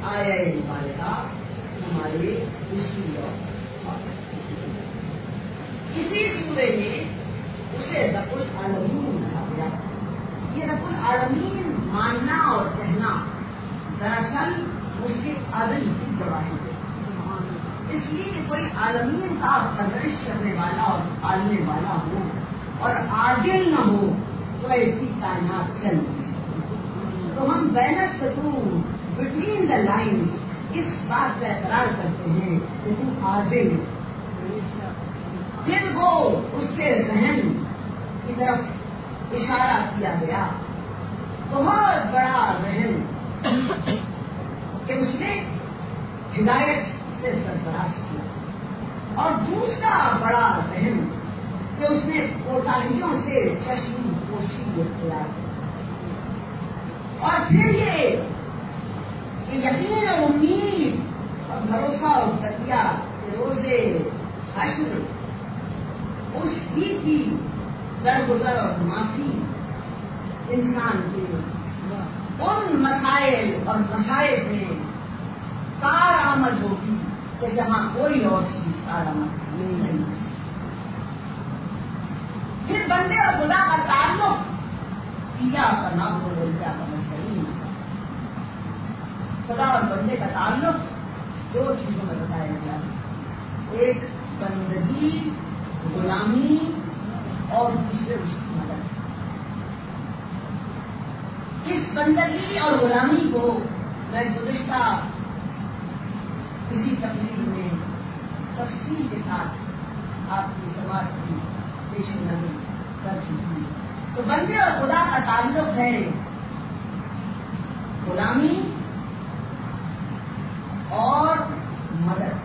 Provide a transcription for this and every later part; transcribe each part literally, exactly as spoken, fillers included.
آیا والدہ ہمارے اسی اسی سورے میں اسے رب العالمین کہا گیا. یہ رب العالمین ماننا اور کہنا دراصل اس کے عدل کی گواہی ہے. اس لیے کہ کوئی عالمین کا پرورش کرنے والا اور پالنے والا ہو اور عادل نہ ہو تو ایسی کائنات چل رہی ہے. تو ہم بین السطور بٹوین دا لائن اس بات کا اقرار کرتے ہیں کہ تم عادل. پھر وہ اس کے ذہن کی طرف اشارہ کیا گیا. بہت بڑا ذہن کہ اس نے ہدایت سے سرفراز کیا اور دوسرا بڑا ذہن کہ اس نے کوتاہیوں سے چشم پوشی اختیار کی. اور پھر یہ کہ یقین اور امید اور بھروسہ اور تقیہ کہ روزے حشر اس ہی کی درگزر اور معافی انسان کے ان مسائل اور مسائل میں کارآمد ہوگی کہ جہاں کوئی اور چیز کارآمد نہیں ہے. پھر بندے اور خدا کا تعلق کیا کرنا بولے کیا کرنا صحیح. خدا اور بندے کا تعلق دو چیزوں میں بتایا گیا. ایک بندگی غلامی اور دوسرے اس کی مدد. اس بندگی اور غلامی کو میں گزشتہ کسی تقریر میں تفصیل کے ساتھ آپ کی سماج کی پیش نظر کر چکی. تو بندے اور خدا کا تعلق ہے غلامی اور مدد.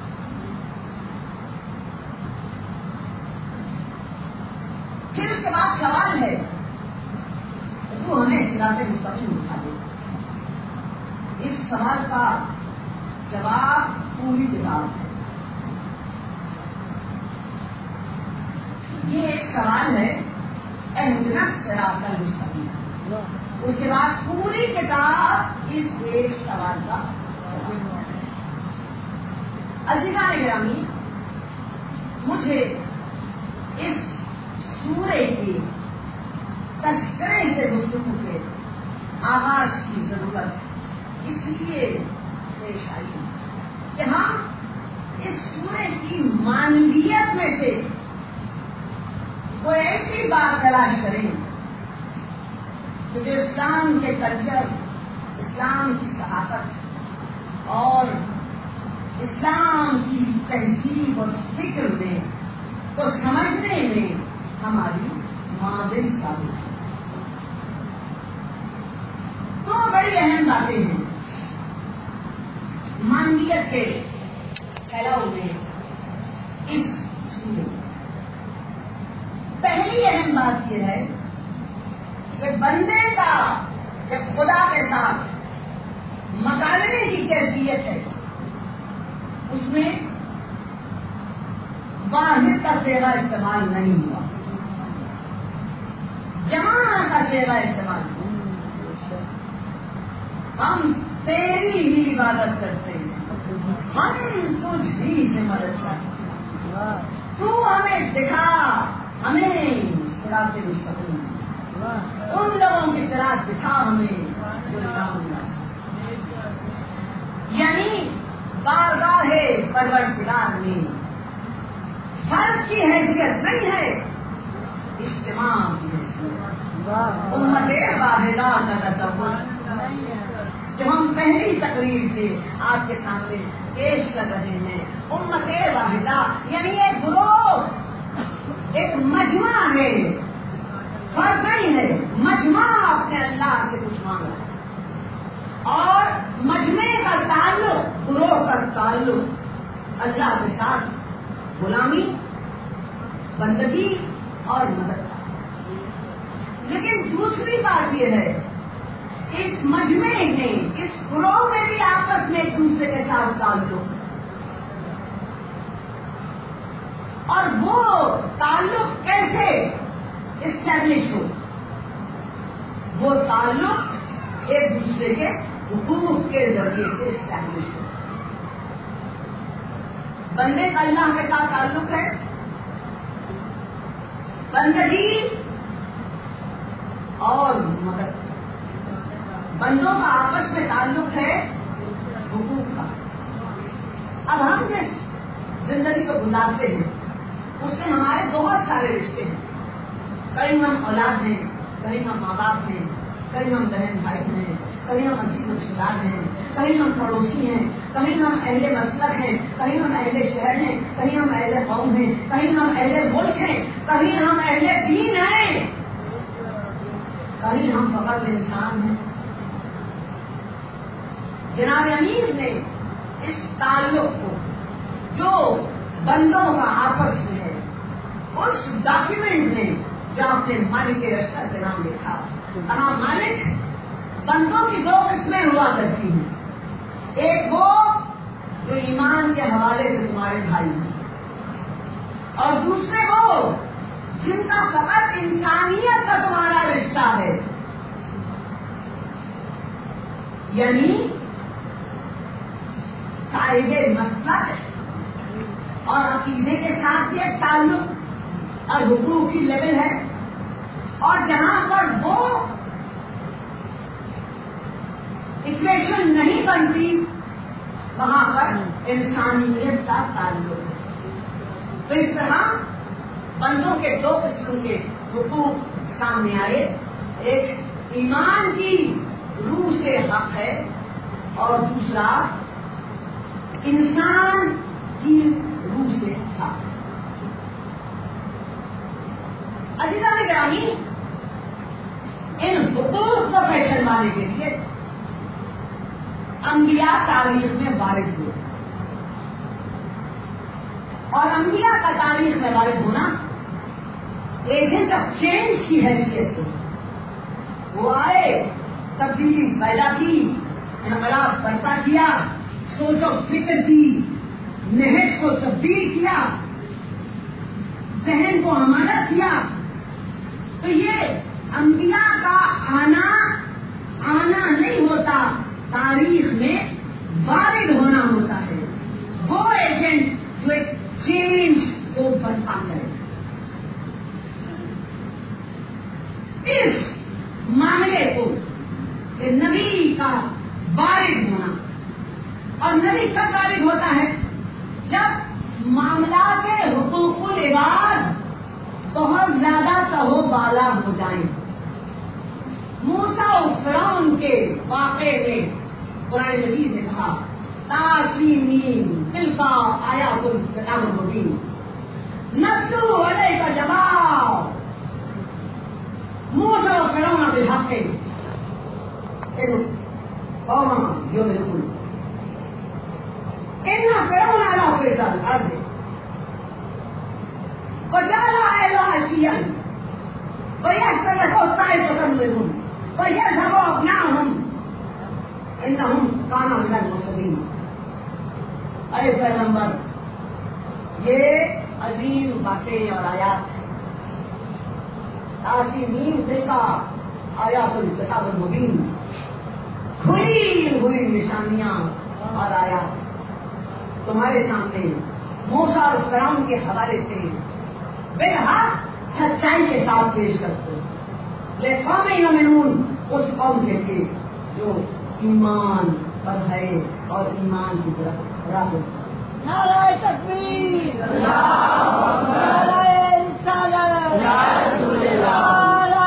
پھر اس کے بعد سوال ہے تو ہمیں صراط مستقیم دکھا دے. اس سوال کا جواب پوری کتاب ہے. یہ ایک سوال ہے اہدنا صراط المستقیم. اس کے بعد پوری کتاب اس ایک سوال کا عزیزان گرامی. مجھے اس سورے کی تذکرے سے گفتگو سے آغاز کی ضرورت اس لیے پیش آئی کہ ہم اس سورے کی معنویت میں سے کوئی ایسی بات تلاش کریں کہ جو اسلام کے کلچر، اسلام کی ثقافت اور اسلام کی تہذیب اور فکر میں کو سمجھنے میں ہماری معاون ثابت ہے. دو بڑی اہم باتیں ہیں معنویت کے پھیلاؤ میں اس سورے. پہلی اہم بات یہ ہے کہ بندے کا جب خدا کے ساتھ مکالمے کی کیفیت ہے اس میں واحد کا صیغہ استعمال نہیں ہوا، جمع کا صیغہ استعمال ہوا. ہم تیری ہی عبادت کرتے ہیں، ہم تجھ ہی سے مدد چاہتے ہیں. تو ہمیں دکھا، ہمیں صراط مستقیم، ان لوگوں کی صراط دکھا ہمیں جو نام. یعنی بارگاہ پروردگار میں فرد کی حیثیت نہیں ہے، اجتماع کی حیثیت. امت واحدہ کا تصور جو ہم پہلی تقریر سے آپ کے سامنے پیش کر رہے ہیں، امت واحدہ یعنی ایک گروہ، ایک مجمع ہے، فرد نہیں ہے. مجمع اپنے اللہ سے کچھ مانگ رہا ہے اور مجمع کا تعلق، گروہ کا تعلق اللہ کے ساتھ غلامی، بندگی اور مدد. لیکن دوسری بات یہ ہے اس مجمع میں، اس گروہ میں بھی آپس میں ایک دوسرے کے ساتھ تعلق، اور وہ تعلق کیسے اسٹیبلش ہو؟ وہ تعلق ایک دوسرے کے حقوق کے ذریعے سے اسٹیبلش ہو. بندے کا اللہ کے ساتھ تعلق ہے بندگی اور مدد. بندوں کا آپس میں تعلق ہے حقوق کا. اب ہم جس زندگی کو گزارتے ہیں اس سے ہمارے بہت سارے رشتے ہیں. کہیں ہم اولاد ہیں, کہیں ہم ماں باپ ہیں, کہیں ہم بہن بھائی ہیں, کہیں ہم عزیز رشتے دار ہیں, کہیں ہم پڑوسی ہیں, کہیں ہم اہل مسلک ہیں, کہیں ہم اہل شہر ہیں, کہیں ہم اہل قوم ہیں, کہیں ہم اہل ملک ہیں, کہیں ہم اہل دین ہیں, کہیں ہم فقط انسان ہیں. جناب امیر نے اس تعلق کو جو بندوں کا آپس میں ہے اس ڈاکیومنٹ میں جو اپنے مالک کے رشتہ کے نام لکھا. کہاں مالک بندوں کی دو قسمیں ہوا کرتی ہیں. ایک وہ جو ایمان کے حوالے سے تمہارے بھائی ہیں, اور دوسرے وہ جن کا فقط انسانیت کا تمہارا رشتہ ہے. یعنی صاحب مسلک اور عقیدے کے ساتھ یہ تعلق اور حقوق کی لیول ہے, اور جہاں پر وہ اکویشن نہیں بنتی وہاں پر انسانیت کا تعلق ہے. تو اس طرح بندوں کے دو قسم کے حقوق سامنے آئے. ایک ایمان کی روح سے حق ہے اور دوسرا انسان کی روح سے حق. عزیزان گرامی, ان حقوق کو پہچاننے کے لیے انبیاء تاریخ میں وارد ہوئے, اور انبیاء کا تاریخ میں وارد ہونا ایجنٹ آف چینج کی حیثیت سے. وہ آئے, تبدیلی پیدا کی, انقلاب برپا کیا, سوچ و فکر کی, نہج کو تبدیل کیا, ذہن کو ہمارا کیا. تو یہ انبیاء کا آنا آنا نہیں ہوتا, تاریخ میں وارد ہونا ہوتا ہے. وہ ایجنٹ جو ایک چینج کو برپا کرے. اس معاملے کو کہ نبی کا وارد ہونا, اور نبی کب وارد ہوتا ہے؟ جب معاملات حقوق العباد بہت زیادہ تہو بالا ہو جائیں. موسیٰ و فرعون کے واقعے میں قرآن مجید نے کہا تاسین تلک آیات الکتاب المبین نتلو علیک جواب موسیٰ و فرعون بالحق قوما یؤمنون ان فرعون علا فی الارض وجعل أهلها شيعا ويستضعف طائفة منهم ويذهب أبناءهم إنهم كانوا من المفسدين. اے پیغمبر, یہ عظیم باتیں اور آیات ہیں. تاسین تلک آیات الکتاب المبین, کھلی ہوئی نشانیاں اور آیات تمہارے سامنے موسیٰ اور فرعون کے حوالے سے بہت سچائی کے ساتھ پیش کرتے ہیں. لقوم یؤمنون, اس قوم کے لیے جو ایمان پر ہے اور ایمان کی طرف راغب. نعرہ تکبیر, نعرہ رسالت, یا رسول اللہ,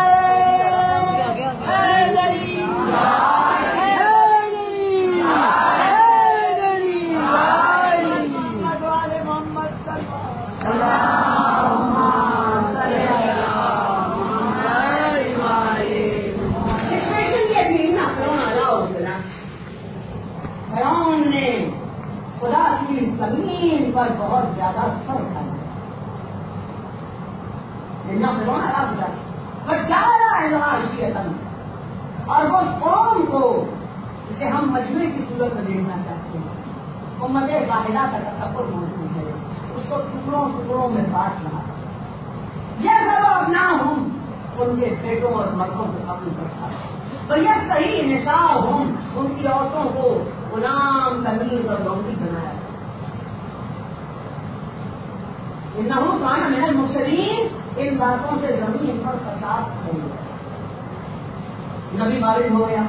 زمین پر بہت زیادہ سفر اٹھایا. اور وہ قوم کو جسے ہم مجموعے کی صورت میں دیکھنا چاہتے ہیں, امت واحدہ کا تصور موجود ہے, اس کو ٹکڑوں ٹکڑوں میں بانٹ رہا. یہ سب اپنا ہوں ان کے بیٹوں اور مردوں کو قبول کرتا ہے. بھیا صحیح نصاب ہوں ان کی عورتوں کو غلام تمیز اور لونڈی بنایا. انہوں کان من المفسدین، ان باتوں سے زمین پر فساد ہو گیا. نبی وارد ہو گیا.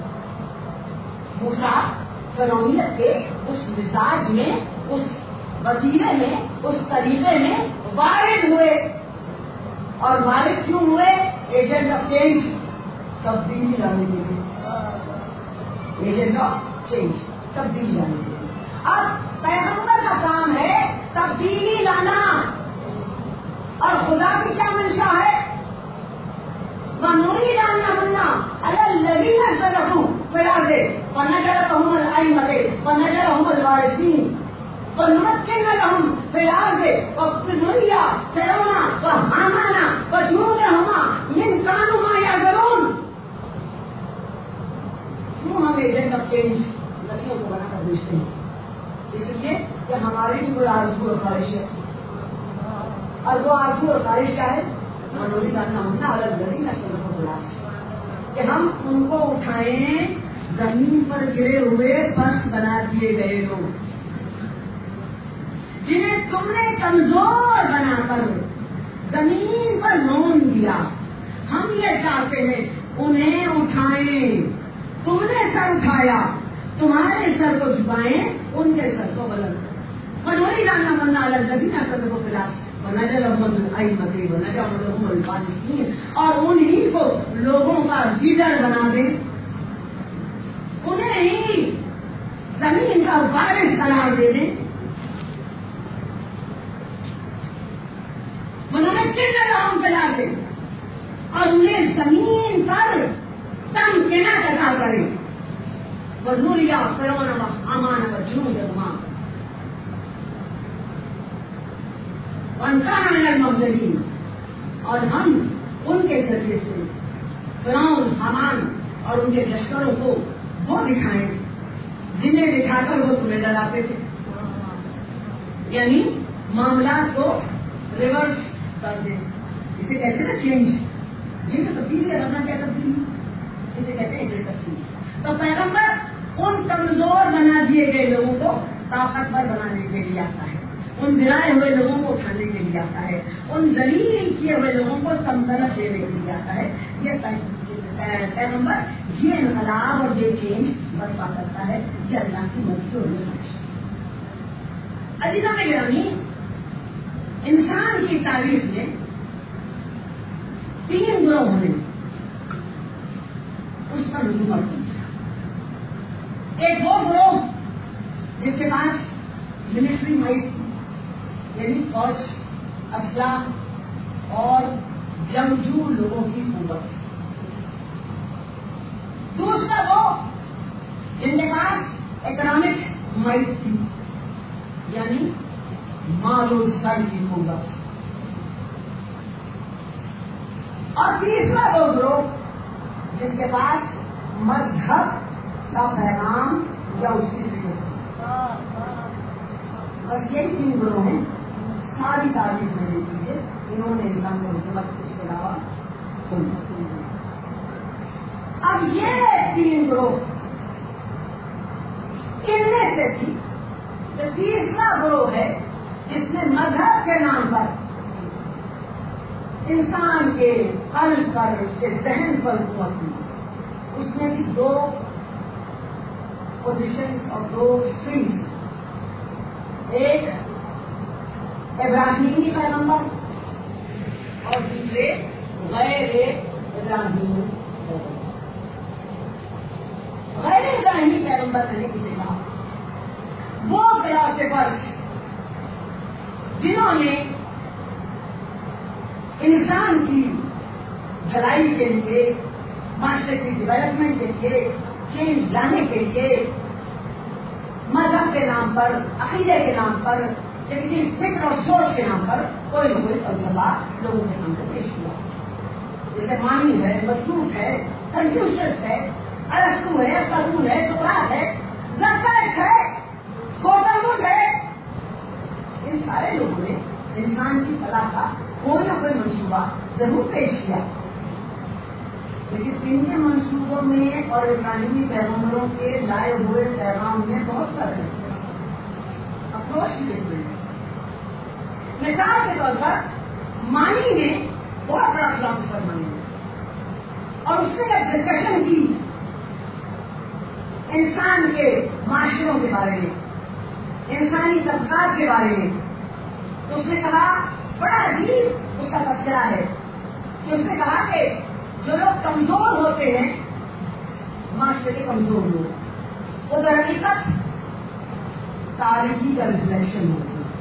موسیٰ فرعونیت کے اس مزاج میں، اس وسیلے میں، اس طریقے میں وارد ہوئے. اور وارد کیوں ہوئے؟ ایجنٹ آف چینج، تبدیلی لانے کے لیے. ایجنٹ آف چینج، تبدیلی لانے کے لیے. اب پیغمبر کا کام ہے تبدیلی لانا. اور خدا کی کیا منشا ہے؟ منوری لانا بننا الذین صدقوا فراز ونجرهم الائمة ونجرهم الوارثین ونمكن لهم في الارض وذريا فرعون وهامان وجنودهما من كانوا ما يعذرون. کیوں ہم ایجنٹ آف چینج نبیوں کو بنا کر بھیجتے ہیں؟ اس لیے کہ ہماری بھی کوئی آرزو اور خواہش ہے. اور وہ آرزو اور خواہش کیا ہے؟ منوری کرنا ہونا الگ گلی نسل کو بلا کہ ہم ان کو اٹھائیں زمین پر گرے ہوئے فرش بنا دیے گئے لوگ جنہیں تم نے کمزور بنا کر زمین پر لون دیا. ہم یہ چاہتے ہیں انہیں اٹھائیں. تم نے سر اٹھایا، تمہارے سر کو جھکائیں، ان کے سر کو بلند کریں. منوری لانا بننا الگ گلی نسل کو بلا اور انہیں کو لوگوں کا لیڈر بنا دیں، انہیں ہی زمین کا وارث قرار دے دیں. انہوں کن لوگوں پہ دیں اور انہیں زمین پر تمکنا عطا کریں. وذریا فرعون وہامان وجنودہما وَأَنْكَانَ مِنَ الْمُفْسِدِينَ، اور ہم ان کے ذریعے سے فرعون، حامان اور ان کے لشکروں کو وہ دکھائیں جنہیں دکھا کر وہ تمہیں ڈراتے تھے. یعنی معاملات کو ریورس کر دیں. اسے کہتے ہیں چینج. یہ تو تبدیلی ہے، ورنہ کیا تبدیلی؟ اسے کہتے ہیں تبدیلی. تو پیغمبر ان کمزور بنا دیے گئے لوگوں کو طاقتور بنانے کے لیے آتا ہے، ان گرائے ہوئے لوگوں کو اٹھانے کے لیے آتا ہے، ان ذلیل کیے ہوئے لوگوں کو تمغرت دینے کے لیے آتا ہے. یہ پیغمبر یہ انقلاب اور یہ چینج برپا کرتا ہے. یہ اللہ کی مرضی اور نقش. عزیزان گرامی، انسان کی تاریخ میں تین گروہ نے اس پر رجوع کیا. ایک وہ گروہ جس کے پاس ملٹری مائٹ یعنی فوج، اسلحہ اور جنگجو لوگوں کی قوت. دوسرا وہ جن کے پاس اکنامک مائٹ تھی یعنی مال و زر کی قوت. اور تیسرا وہ گروہ جس کے پاس مذہب کا پیغام یا اس کی ضرورت. بس یہی تین گروہ ہیں. ساری تاریخ میں دیکھ لیجیے انہوں نے انسان کو حکومت اس کے علاوہ کوئی نہیں. اب یہ تین گروہ ان میں سے تھی. جو تیسرا گروہ ہے جس نے مذہب کے نام پر انسان کے قلب پر، اس کے ذہن پر حکومت کی، اس میں بھی دو پوزیشنز اور دو اسٹریمز. ایک ابراہیمی پیغمبر اور دوسرے غیر ابراہیمی. غیر ابراہیمی پیغمبر نے کسی کہا وہ فلاسفرز جنہوں نے انسان کی بھلائی کے لیے، معاشرے کی ڈیولپمنٹ کے لیے، چینج لانے کے لیے مذہب کے نام پر، عقیدے کے نام پر یا کسی فکر اور سوچ کے نام پر کوئی نہ کوئی فلسفہ لوگوں کے سامنے پیش کیا. جیسے مانی ہے، مصروف ہے، کنفیوشس ہے، ارسطو ہے، افلاطون ہے، سقراط ہے، زرتشت ہے، گوتم بدھ ہے. ان سارے لوگوں نے انسان کی فلاح کا کوئی نہ کوئی منصوبہ ضرور پیش کیا. لیکن ان کے منصوبوں میں اور ابراہیمی پیغمبروں کے لائے ہوئے پیغام میں بہت فرق ہے. اپروچ بھی دیکھتے ہیں. مثال کے طور پر مانی نے بہت بڑا فلاسفر مانی اور اس نے ایک ڈسکشن کی انسان کے معاشروں کے بارے میں, انسانی طبقات کے بارے میں. تو اس نے کہا, بڑا عجیب اس کا تذکرہ ہے کہ اس نے کہا کہ جو لوگ کمزور ہوتے ہیں, معاشرے کے کمزور لوگ, وہ در حقیقت تاریخی کا ریفلیکشن ہوتی ہے.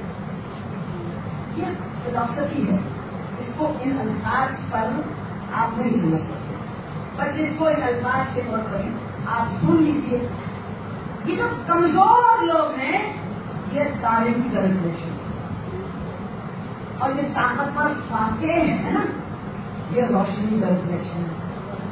یہ فلاسفی ہے, اس کو ان الفاظ پر آپ نہیں سمجھ سکتے, بس اس کو ان الفاظ کے طور پر آپ سن لیجیے. یہ جو کمزور لوگ ہیں یہ تاریخی کا ریفلیکشن, اور یہ طاقتور فاتح ہے نا, یہ روشنی کا ریفلیکشن ہے.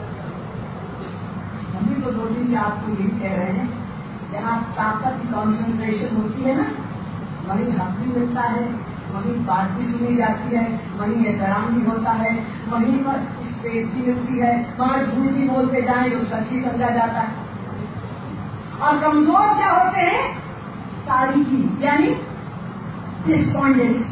ہم بھی تو دو دن سے آپ کو یہی کہہ رہے ہیں, جہاں طاقت کی کانسنٹریشن ہوتی ہے نا, وہیں حق بھی ملتا ہے, وہیں بات بھی سنی جاتی ہے, وہیں احترام بھی ہوتا ہے, وہیں پر اسپیس بھی ملتی ہے, وہاں جھوٹ بھی بولتے جائیں تو سچ ہی سمجھا جاتا ہے. اور کمزور کیا ہوتے ہیں؟ تاریخی, یعنی ڈسپونڈنسی.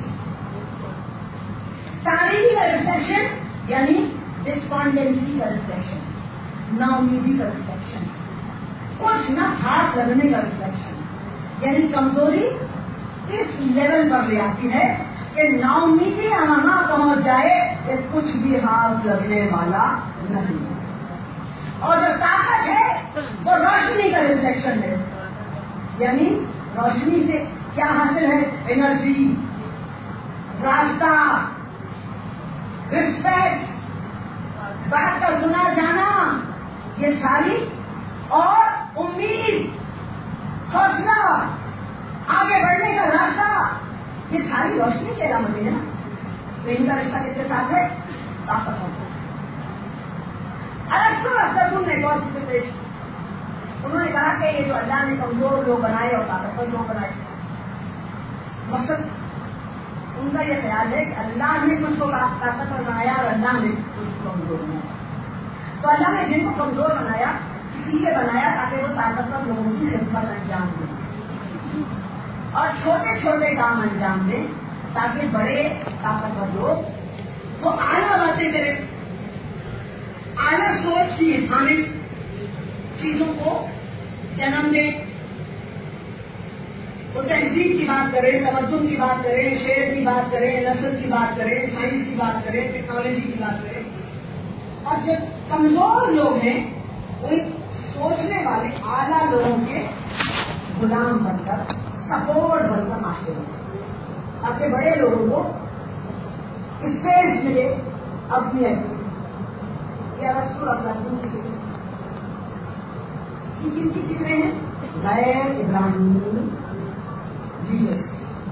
تاریخی کا ریفلیکشن یعنی ڈسپونڈنسی کا ریفلیکشن, نا امیدی کا ریفلیکشن, کچھ نہ ہاتھ لگنے کا ریفلیکشن. یعنی کمزوری اس لیول پر لے آتی ہے کہ نا امیدی وہاں پہنچ جائے کہ کچھ بھی ہاتھ لگنے والا نہیں. اور جو طاقت ہے وہ روشنی کا ریفلیکشن ہے. یعنی روشنی سے کیا حاصل ہے؟ انرجی, راستہ, رسپیکٹ, بات کا سنا جانا, یہ ساری, اور امید, حوصلہ, آگے بڑھنے کا راستہ, یہ ساری روشنی کے علامتیں ہیں نا. تو ان کا رشتہ کس کے ساتھ ہے؟ طاقت ہوتا ہے. الگ نے غور سے پیش, انہوں نے کہا کہ یہ جو اللہ نے کمزور لوگ بنائے اور طاقتور لوگ بنائے, مقصد ان کا یہ خیال ہے کہ اللہ نے کچھ کو طاقتور بنایا اور اللہ نے کچھ کو کمزور بنایا. تو اللہ نے جن کو کمزور بنایا اس لیے بنایا تاکہ وہ طاقتور لوگوں کی خدمت انجام دیں اور چھوٹے چھوٹے کام انجام دیں, تاکہ بڑے طاقتور لوگ وہ اعلیٰ باتیں کریں, اعلیٰ سوچ کی اسلامک چیزوں کو جنم دیں. وہ تہذیب کی بات کریں, تمدن کی بات کریں, شعر کی بات کریں, نثر کی بات کریں, سائنس کی بات کریں, ٹیکنالوجی کی بات کریں. اور جو کمزور لوگ ہیں وہ سوچنے والے اعلیٰ لوگوں کے غلام بن کر, سپورٹ بن کر معاشرے بن, تاکہ بڑے لوگوں کو اسپیس ملے اپنی اپنی. یہ رسول اللہ کی فکر, یہ کن کی فکریں ہیں؟ غیر ابراہیمی لیڈرس.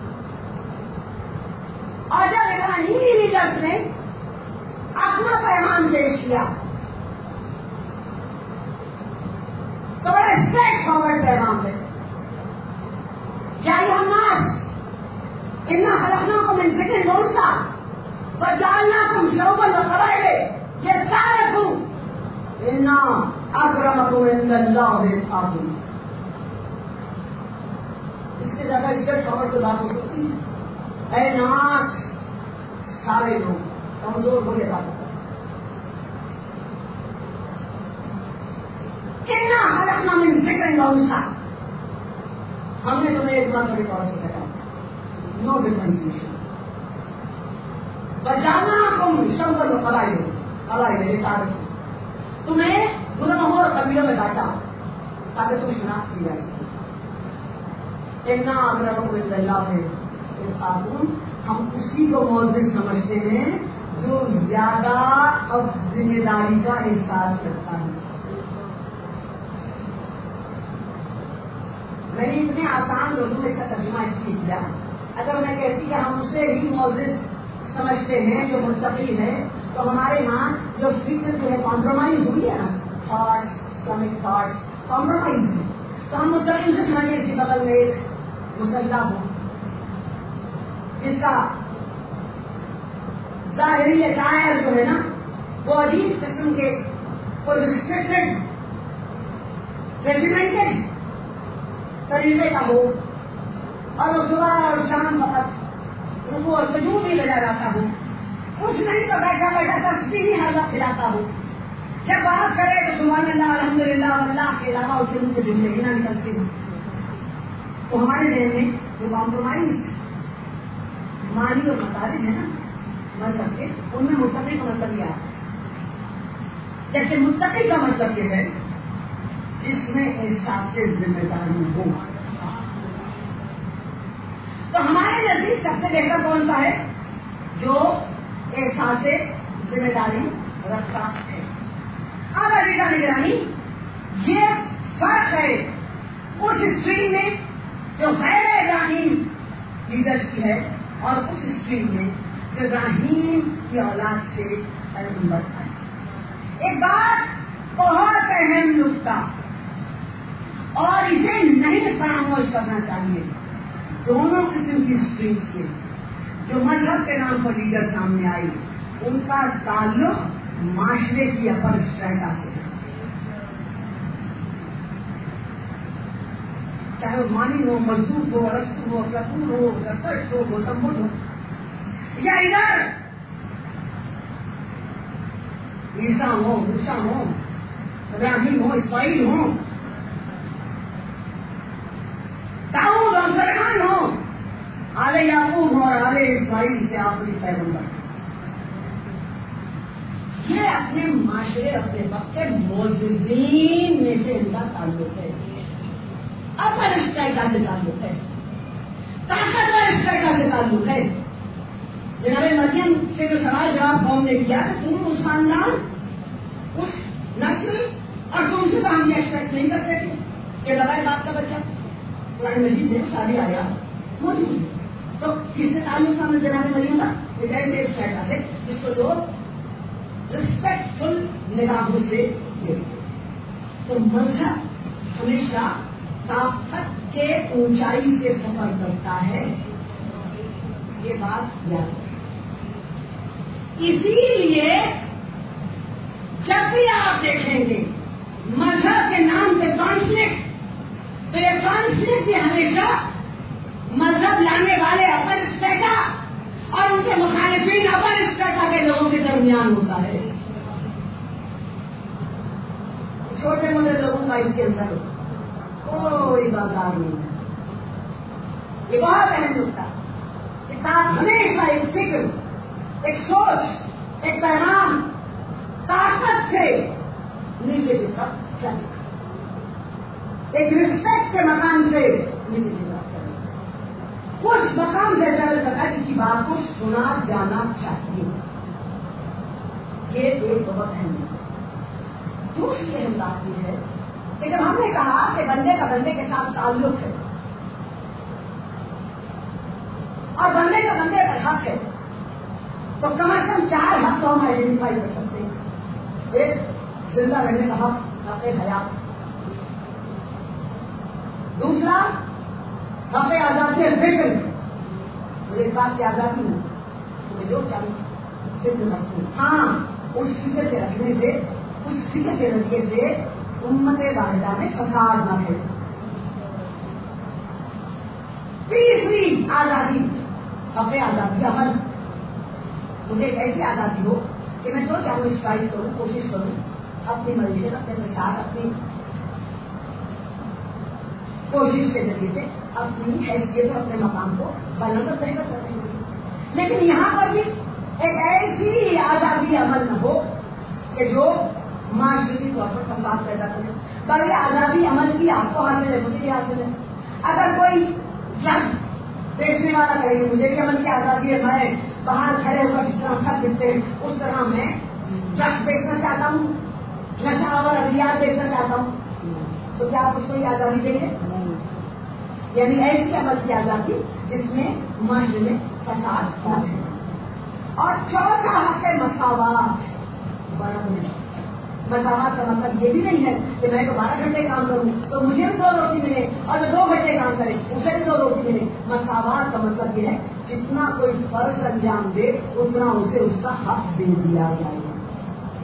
اور جب ابراہیمی لیڈرس نے اپنا پیغام پیش کیا تو بڑے اسٹریٹ فارورڈ پیغام ہے. کیا یہ الناس انا خلقناکم من ذکر انثى وجعلناکم شعوبا وقبائل لتعارفوا ان اکرمکم عند اللہ اتقاکم. اس سے زیادہ اسٹریٹ فارورڈ کی بات ہو سکتی ہے؟ اے ناس, سارے لوگ کمزور ہو گئے بات کتنا خلقنا من ذکر انثى, ہم نے تمہیں ایک بار کے طور سے کہا, نو ڈفرینسیشن. وجعلناکم شعوبا وقبائل, قبائل لتعارفوا, تمہیں گروہوں اور قبیلوں میں بانٹا تاکہ تم شناخت کی جا سکے. ان اکرمکم عند اللہ اتقاکم, ہم اسی کو معزز سمجھتے ہیں جو زیادہ اب ذمہ داری کا احساس کرتا ہے. میں نے اتنے آسان لفظوں میں اس کا ترجمہ اس لیے کیا, اگر میں کہتی کہ ہم اسے ہی معزز سمجھتے ہیں جو متقی ہے, تو ہمارے یہاں جو فکر جو ہے کمپرومائز ہوئی ہے نا, تھاٹس, اسلامک تھاٹس کمپرومائز ہے, تو ہم متقی سے سمجھیں اس کے بغل میں ایک مسلح ہو جس کا ظاہری عقائد جو ہے نا وہ عجیب قسم کے وہ ریسٹرکٹڈ ریجیمنٹڈ طریقے کا ہو اور وہ صبح اور شام فقط ان کو سجود ہی لگا رہتا ہوں، کچھ نہیں تو بیٹھا بیٹھا تسبیح ہی ہر وقت کھلاتا ہوں، جب بات کرے تو سبحان اللہ الحمدللہ اللہ کے علاوہ اسے ان سے جملے ہی نہ نکلتے ہیں. تو ہمارے ذہن میں جو کمپرومائز مالی اور مطالب ہے نا مطلب کے ان میں متقی کا مطلب یہ آتا ہے. جیسے متقی کا مطلب یہ ہے جس میں احساس سے ذمہ داری ہو. تو ہمارے نزدیک سب سے بہتر کون سا ہے؟ جو احساس سے ذمہ داری رکھتا ہے. اب عزیزہ نگرانی یہ فرق ہے اس اسٹریم میں جو غیر ابراہیم لیڈرس کی ہے اور اس اسٹریم میں جو ابراہیم کی اولاد سے پیغمبر آئے. ایک بات بہت اہم نقطہ اور اسے نہیں فراموش کرنا چاہیے، دونوں قسم کی اسٹریم سے جو مذہب کے نام پر لیڈر سامنے آئی ان کا تعلق معاشرے کی اپر اسٹریٹا سے، چاہے وہ مانی ہو، مزدور ہو، ارسطو ہو، افلاطون ہو، زرتشت ہو، گوتم بدھ ہو، یا ادھر عیسیٰ ہو، موسیٰ ہو، ابراہیم ہو، اسماعیل ہو، داؤد اور سلیمان ہو، آل یعقوب ہو اور آل اسماعیل سے آخری پیغمبر. یہ اپنے معاشرے اپنے وقت کے معززین میں سے ان کا تعلق ہے، اپر اسٹریٹا سے تعلق ہے، طاقتور اسٹریٹا سے تعلق ہے. جناب مریم سے جو سوال جواب قوم نے کیا کہ تم اس خاندان اس نسل اور تم سے تو ہم یہ ایکسپیکٹ نہیں کرتے تھے کہ لگائے باپ کا بچہ. قرآن مجید میں ساری آیا موجود ہے. تو کس سے تعلق تھا جناب مریم کا؟ ایسے اسٹریٹا سے جس کو لوگ ریسپیکٹ فل نگاہوں سے دیکھتے. تو مذہب ہمیشہ طاقت کے اونچائی سے سفر کرتا ہے، یہ بات یاد ہے. اسی لیے جب بھی آپ دیکھیں گے مذہب کے نام پہ کانفلکٹ، تو یہ کانفلکٹ بھی ہمیشہ مذہب لانے والے اپر اسٹریٹا اور ان کے مخالفین اپر اسٹریٹا کے لوگوں کے درمیان ہوتا ہے. چھوٹے موٹے لوگوں کا اس کے اندر کوئی بازار نہیں ہے. یہ بہت اہم نقطہ. ہمیشہ ایک فکر، ایک سوچ، ایک پیغام طاقت سے نیچے کی طرف چلے، ایک رسپیکٹ کے مقام سے نیچے کی طرف چلے، اس مقام سے چل کر کسی بات کو سنا جانا چاہیے. یہ ایک بہت اہم ہے. دوسری اہم بات یہ ہے کہ جب ہم نے کہا کہ بندے کا بندے کے ساتھ تعلق ہے اور بندے کا بندے کا حق ہے، تو کم از کم چار حق تو ہم آئیڈینٹیفائی کر سکتے ہیں. ایک زندہ رہنے کا حق، حق حیات. دوسرا حق آزادی فکر، مجھے اس بات کی آزادی ہوں مجھے جو چاہیے فکر رکھتی ہوں. ہاں اس فکر کے رکھنے سے، اس فکر کے ذریعے سے امت واحدہ میں فساد نہ ہے. تیسری آزادی حق آزادی عمل. مجھے ایک ایسی آزادی ہو کہ میں جو چاہوں اسٹرائک کروں، کوشش کروں اپنی معیشت، اپنے پرساد، اپنی کوشش کے ذریعے سے اپنی حیثیت اور اپنے مقام کو بلند اور بہتر کرنے کے لیے. لیکن یہاں پر بھی ایک ایسی آزادی عمل نہ ہو کہ جو معاشرتی طور پر فساد پیدا کرے. بلکہ آزادی عمل کی آپ کو حاصل ہے، مجھے بھی حاصل ہے. اگر کوئی ڈرگ بیچنے والا کہے گا مجھے بھی عمل کی آزادی ہے، میں باہر کھڑے ہو کر جس طرح خط دیتے ہیں اس طرح میں ڈرگس بیچنا چاہتا ہوں، نشہ اور ادویات بیچنا چاہتا ہوں، تو کیا آپ اس کو یہ آزادی دیں گے؟ یعنی ایسی عمل کی آزادی جس میں معاشرے میں فساد نہ ہے. اور چوتھا حق ہے مساوات. مساوات کا مطلب یہ بھی نہیں ہے کہ میں تو بارہ گھنٹے کام کروں تو مجھے بھی دو روٹی ملے اور جو دو گھنٹے کام کرے اسے بھی دو روٹی ملے. مساوات کا مطلب یہ ہے جتنا کوئی فرض انجام دے اتنا اسے اس کا حق دے دیا جائے.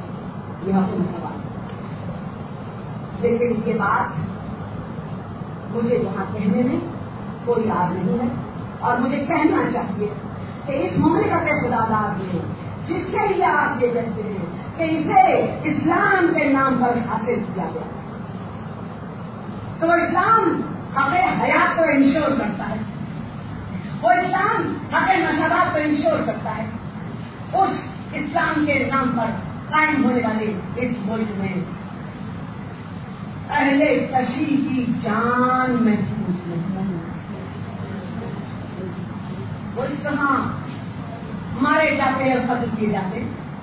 یہ حکم سوال. لیکن یہ بات مجھے یہاں کہنے میں کوئی یاد نہیں ہے، اور مجھے کہنا چاہیے کہ اس مملکت خدا داد میں جس کے لیے آپ یہ کہتے ہیں کہ اسے اسلام کے نام پر حاصل کیا گیا، تو اسلام حق حیات کو انشور کرتا ہے، وہ اسلام حق مساوات کو انشور کرتا ہے. اس اسلام کے نام پر قائم ہونے والے اس ملک میں اہل کشی کی جان محفوظ نہیں. وہ اس طرح مارے جاتے ہیں، قتل کیے جاتے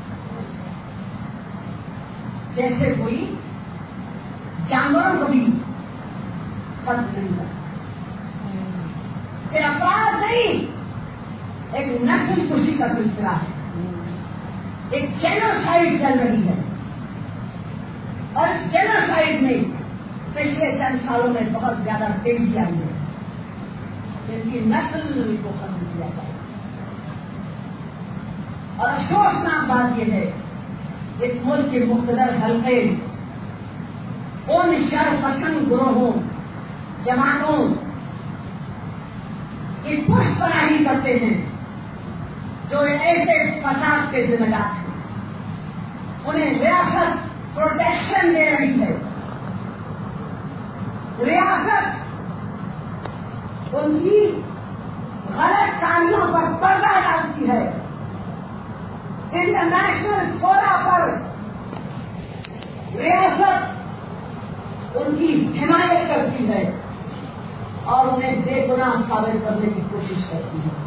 جیسے کوئی جانوروں کو بھی قتل نہیں کرتا. یہ افراد نہیں، ایک نسل کشی کا سلسلہ ہے، ایک جینوسائڈ چل رہی ہے. اور اس جینوسائڈ میں پچھلے چند سالوں میں بہت زیادہ تیزی آئی ہے. ان کی نسل کو ختم کیا جائے. اور افسوسناک بات یہ ہے اس ملک کے مقتدر حلقے ان شر پسند گروہوں جماعتوں کی پشت پناہی کرتے ہیں جو ایسے فساد کے ذمہ دار ہیں. انہیں ریاست پروٹیکشن دے رہی ہے، ریاست ان کی غلط کاریوں پر پردہ ڈالتی ہے، انٹرنیشنل فورا پر ریاست ان کی حمایت کرتی ہے اور انہیں بے گناہ ثابت کرنے کی کوشش کرتی ہے.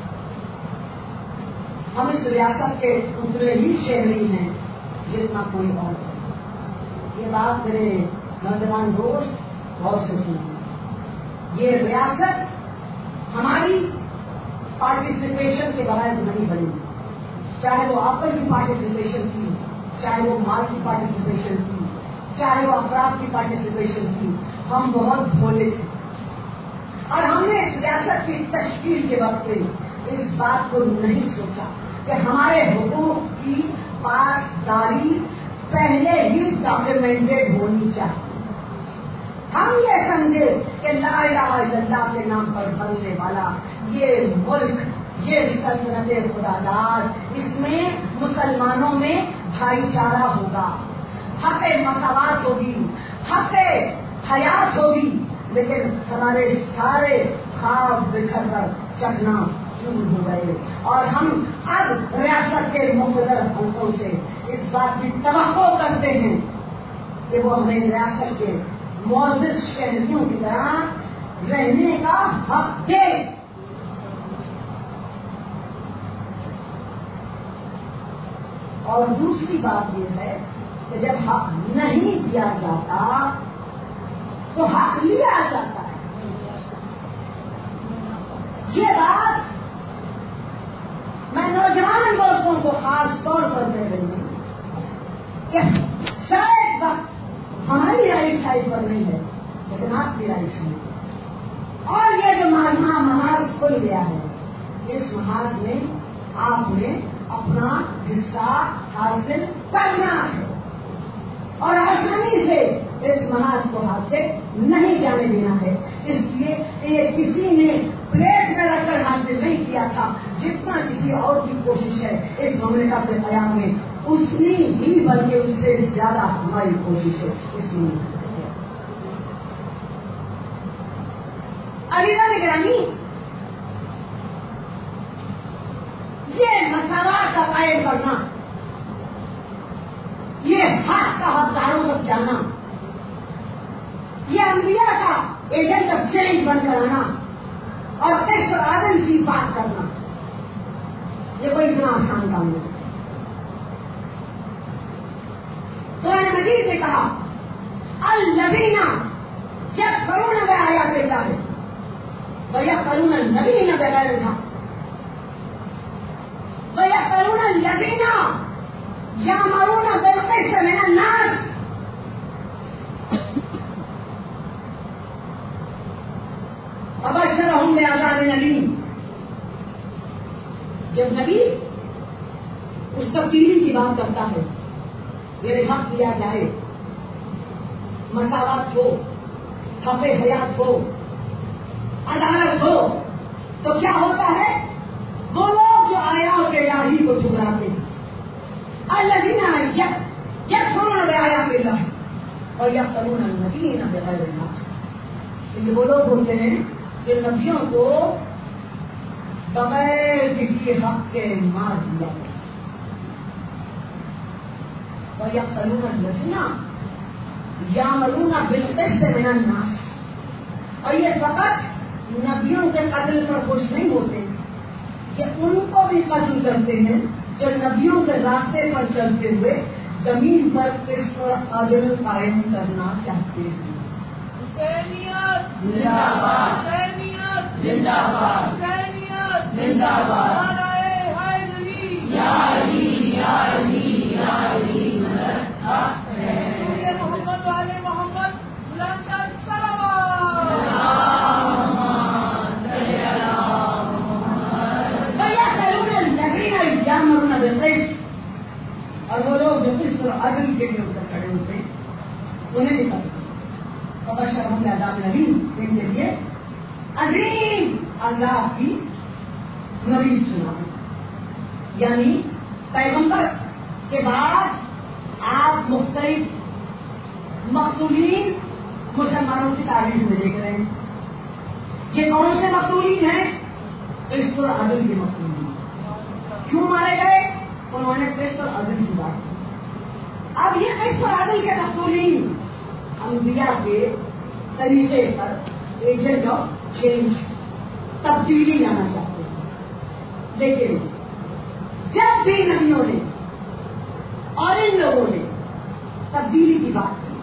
ہم اس ریاست کے اتنے ہی شہری ہیں جتنا کوئی اور ہے. یہ بات میرے نوجوان دوست غور سے سنیں. یہ ریاست ہماری پارٹیسپیشن کے بغیر نہیں بنی، چاہے وہ آپ کی پارٹیسپیشن کی، چاہے وہ مال کی پارٹیسپیشن کی، چاہے وہ افراد کی پارٹیسپیشن کی. ہم بہت بھولے تھے اور ہم نے اس ریاست کی تشکیل کے وقت اس بات کو نہیں سوچا کہ ہمارے حقوق کی پاسداری پہلے ہی ڈاکیومنٹڈ ہونی چاہیے. ہم یہ سمجھے کہ لا الہ الا اللہ کے نام پر بننے والا یہ ملک، یہ سلطنت خدا داد، اس میں مسلمانوں میں بھائی چارہ ہوگا، حق مساوات ہوگی، حق حیات ہوگی. لیکن ہمارے سارے خواب بکھر کر چکنا چور ہو گئے اور ہم اب ریاست کے مقتدر حلقوں سے اس بات کی توقع کرتے ہیں کہ وہ ہمیں ریاست کے معزز شہریوں کی طرح رہنے کا حق دے. اور دوسری بات یہ ہے کہ جب حق نہیں دیا جاتا تو حق لیا جاتا ہے. یہ بات میں نوجوان دوستوں کو خاص طور پر کہہ رہی ہوں کہ شاید وقت ہماری رائٹ سائڈ پر نہیں ہے لیکن آپ کی رائٹ سائڈ پر. اور یہ جو ماہانہ محاذ کھل گیا ہے، اس محاذ میں آپ نے اپنا حصہ حاصل کرنا ہے اور آسانی سے اس محاذ کو ہاتھ سے نہیں جانے دینا ہے. اس لیے یہ کسی نے پلیٹ میں رکھ کر حاصل نہیں کیا تھا. جتنا کسی اور کی کوشش ہے اس مملکت کے قیام میں، اتنی ہی بلکہ اس سے زیادہ ہماری کوشش ہے اس مملکت کے. علیزہ نگرانی یہ مساوات کا قائم کرنا، یہ حق کا حقداروں تک جانا، یہ انبیاء کا ایجنٹ آف چینج بن کر آنا اور قسط اور عدل کی بات کرنا، یہ کوئی اتنا آسان کام نہیں. قرآن مجید نے کہا الذین یکفرون بآیات اللہ ویقتلون النبیین بغیر الحق ویقتلون الذین یأمرون بالقسط من الناس. فبشرهم بعذاب ألیم. جب نبی اس تبدیلی کی بات کرتا ہے میرے حق دیا جائے، مساوات ہو، حق حیات ہو، عدالت ہو، تو کیا ہوتا ہے؟ وہ لوگ جو آیات الہی کو ٹھکراتے ہیں، الذین یکفرون بآیات اللہ اور یقتلون النبیین بغیر الحق، یہ وہ لوگ ہوتے ہیں کہ نبیوں کو بغیر کسی حق کے مار دیا، اور یقتلون الذین یعملون بالقسط من الناس، اور یہ فقط نبیوں کے قتل پر خوش نہیں ہوتے، یہ ان کو بھی قتل کرتے ہیں جو نبیوں کے راستے پر چلتے ہوئے زمین پر قسط اور عدل قائم کرنا چاہتے ہیں۔ حسینیت زندہ باد، حسینیت زندہ باد، حسینیت زندہ باد، نعرہ حیدری یا علی یا علی یا علی مدد حق ہے، محمد والے محمد بلند تر صلوات، اللہم صلی علی محمد، وَيَقْتُلُونَ الَّذِينَ يَأْمُرُونَ بِالْقِسْطِ، اور وہ لوگ جو قسط اور عدل کے لیے اتر کھڑے ہوتے ہیں انہیں بھی قتل کرتے، وَبَشَّرْهُم بِعَذَابٍ أَلِيمٍ، ان کے لیے عظیم عذاب کی نوید سنا، یعنی پیغمبر کے بعد آپ مختلف مقتولین مسلمانوں کی تاریخ میں دیکھ رہے ہیں۔ یہ کون سے مقتولین ہیں؟ قسط اور عدل کے مقتولین۔ کیوں مارے گئے؟ انہوں نے قسط اور عدل کی بات کی۔ اب یہ قسط اور عدل کے مقتولین انبیاء کے طریقے پر ایجنٹ آف چینج، تبدیلی لانا چاہتے ہیں، لیکن جب بھی نبیوں نے اور ان لوگوں نے تبدیلی کی بات کی،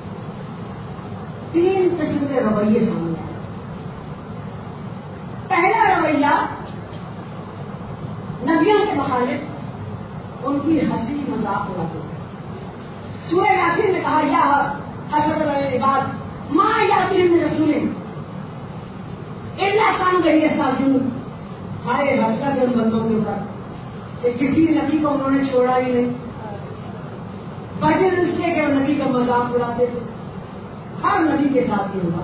تین قسم کے رویے سامنے آئے۔ پہلا رویہ نبیوں کے مخالف ان کی ہنسی مذاق اڑاتے تھے۔ سورہ یاسین نے کہا یا حسرت العباد ما یاتیہم من رسول الا کانوا بہ یستہزئون، ہمارے حسرت ان بندوں کے اوپر کہ کسی نبی کو انہوں نے چھوڑا ہی نہیں، وجہ اس کے کہ نبی کا مذاق اڑاتے تھے، ہر نبی کے ساتھ یہ ہوا۔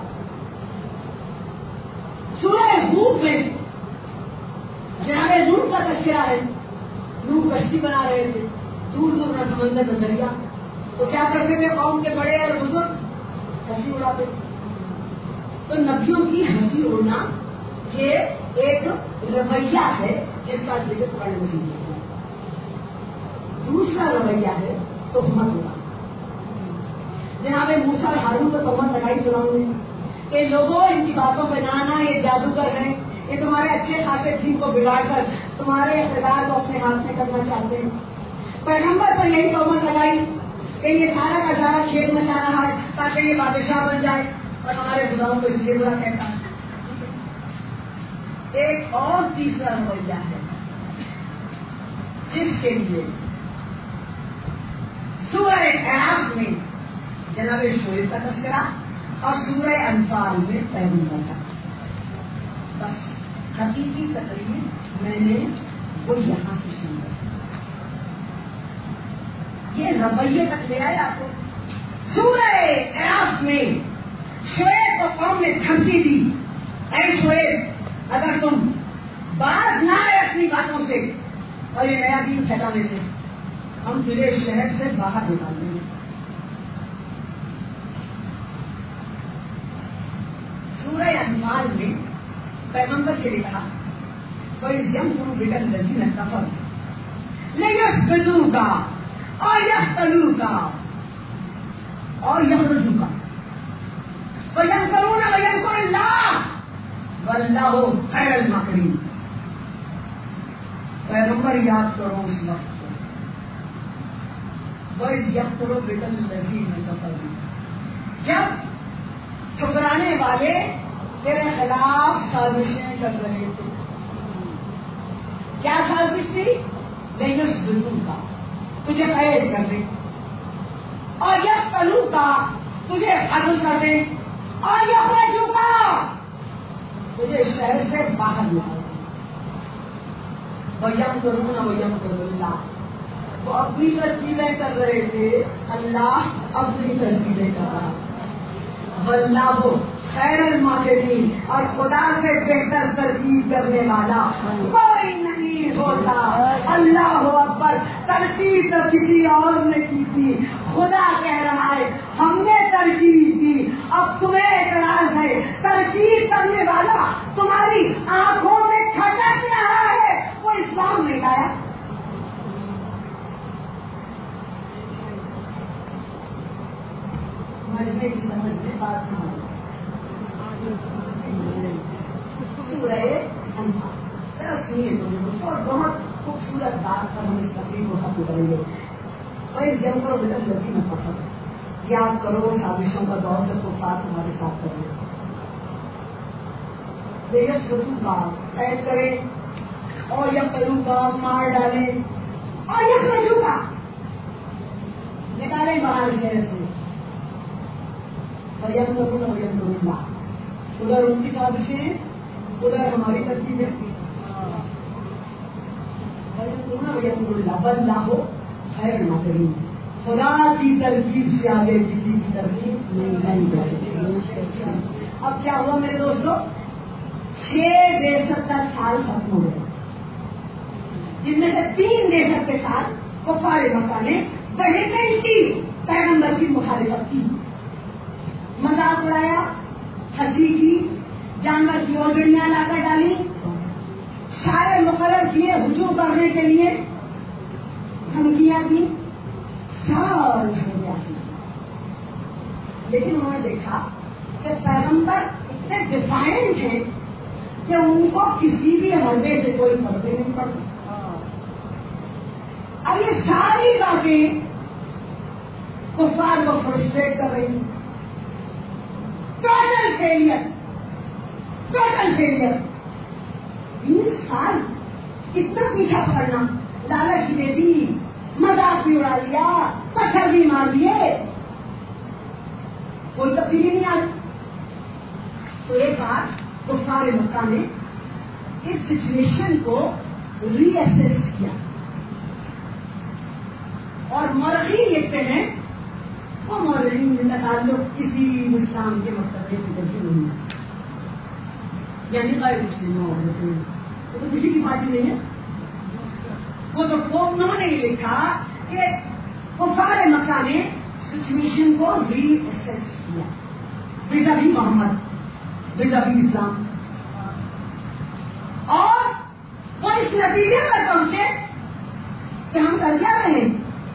سورہ ہود میں جناب نوح کا تذکرہ ہے، نوح کشتی بنا رہے تھے، دور دور کا سمندر کا دریا، تو کیا کرتے تھے؟ قوم کے بڑے اور بزرگ ہنسی اڑاتے تھے۔ تو نبیوں کی ہنسی اڑنا یہ ایک رویہ ہے جس کا ذکر قرآن مجید میں ہے۔ دوسرا رویہ ہے تہمت اڑانا۔ جناب موسیٰ اور ہارون کو تہمت لگائی فرعون نے کہ لوگوں ان کی باتوں پہ نہ آنا، یہ جادوگر ہیں، یہ تمہارے اچھے خاصے دین کو بگاڑ کر تمہارے اقتدار کو اپنے ہاتھ میں کرنا چاہتے ہیں۔ پیغمبر پر یہی تہمت لگائی کہ یہ سارا کا سارا کھیل مچا رہا ہے تاکہ یہ بادشاہ بن جائے اور ہمارے خداؤں کو اس لیے برا کہتا ہے۔ ایک اور تیسرا رویہ ہے جس کے لیے سورہ اعراف میں جناب شعیب کا تذکرہ اور سورہ انفال میں پیغمبر کا، بس حقیقی تقریر میں نے وہ یہاں کی سنی۔ یہ رویے تک لے آئے آپ کو۔ سورہ اعراف میں شعیب کو قوم نے دھمکی دی، اے شعیب اگر تم باز نہ آئے اپنی باتوں سے اور یہ نیا دین پھیلانے سے، ہم تجھے شہر سے باہر نکال دیں گے۔ سورہ انفال میں پیغمبر کے لیے کہا وَإِذْ يَمْكُرُ بِكَ الَّذِينَ كَفَرُوا لِيُثْبِتُوكَ أَوْ يَقْتُلُوكَ أَوْ يَخْرُجُوكَ وَيَمْكُرُونَ وَيَمْكُرُ اللَّهُ وَاللَّهُ خَيْرُ الْمَاكِرِينَ۔ پیغمبر یاد کرو اس وقت کو، وَإِذْ يَمْكُرُ بِكَ الَّذِينَ كَفَرُوا، جب ٹھکرانے والے تیرے خلاف سازشیں کر رہے تھے۔ کیا سازش تھی؟ لیکس بلو کا تجھے قید کر دے، اور یس تلو کا تجھے عدل کر دے، اور یخرجو کا تجھے شہر سے باہر نکال دے۔ وَيَمْكُرُونَ وَيَمْكُرُ اللَّهُ، وہ اپنی ترکیبیں کر رہے تھے، اللہ اپنی ترکیبیں کر رہا، واللہ خیر الماکرین، اور خدا سے بہتر ترکیب کرنے والا کوئی نہیں ہوتا۔ اللہ اکبر، ترکیب تو کسی اور نے کی تھی، خدا کہہ رہا ہے ہم نے ترکیب کی، اب تمہیں اعتراض ہے، ترکیب کرنے والا تمہاری آنکھوں میں کھٹک رہا ہے، وہ اسلام نہیں لایا۔ سمجھنے کی سمجھنے بات نہ سورہ انفال سنیے تو اور بہت خوبصورت بات پر ہم اس تقریب کو ختم کریں گے۔ بھائی جم کرو بیٹا لڑکی میں پڑھا یاد کرو سازشوں کا دور سے کفار تمہارے ساتھ کریں سرو کا قید کریں اور یہ کرو کا مار ڈالیں اور یہ سرجو کا نکالیں باہر شہر سے، یم کروں یم کروں ادھر ان کی سازشیں ادھر ہماری ترکیب ہے، بندہ ہو خیر نہ کریں، خدا کی ترکیب سے آگے کسی کی ترکیب نہیں جائے۔ اب کیا ہوا میرے دوستوں، چھ ڈیڑھ ستر سال ختم ہو گئے، جن میں سے تین ڈیڑھ ستر سال کفار مکہ نے وہی کی پیغمبر کی مخالفت کی، مذاق اڑایا، ہنسی کی، جانور کی اوجڑیاں لا کر ڈالی، سارے مقرر کیے ہجوم کرنے کے لیے، دھمکیاں دی، سال ہو گیا، لیکن انہوں نے دیکھا کہ پیغمبر اتنے ڈیفائنڈ ہیں کہ ان کو کسی بھی حربے سے کوئی فرق نہیں پڑتا۔ اب یہ ساری باتیں کفار کو فرسٹریٹ کر رہی ہیں، ٹوٹل فیلئر، ٹوٹل فیلئر۔ بیس سال اتنا پیچھا پڑنا، لالچ دے دی، مذاق بھی اڑا لیا، پتھر بھی مار دیے، کوئی تبدیلی نہیں آئی۔ تو ایک بار کفار مکہ نے اس سچویشن کو ری ایسس کیا اور مورخین لکھتے ہیں، وہ مورخین جن کا تعلق کسی اسلام کے مقصد سے نہیں ہے، یعنی غیر مسلم ہو تو کسی کی پارٹی نہیں ہے، وہ تو انہوں نے لکھا کہ کفار مکہ نے سچویشن کو ری ایسس کیا وزابی محمد، وزابی اسلام، اور وہ اس نتیجے پر پہنچے کہ ہم کر کیا رہے ہیں،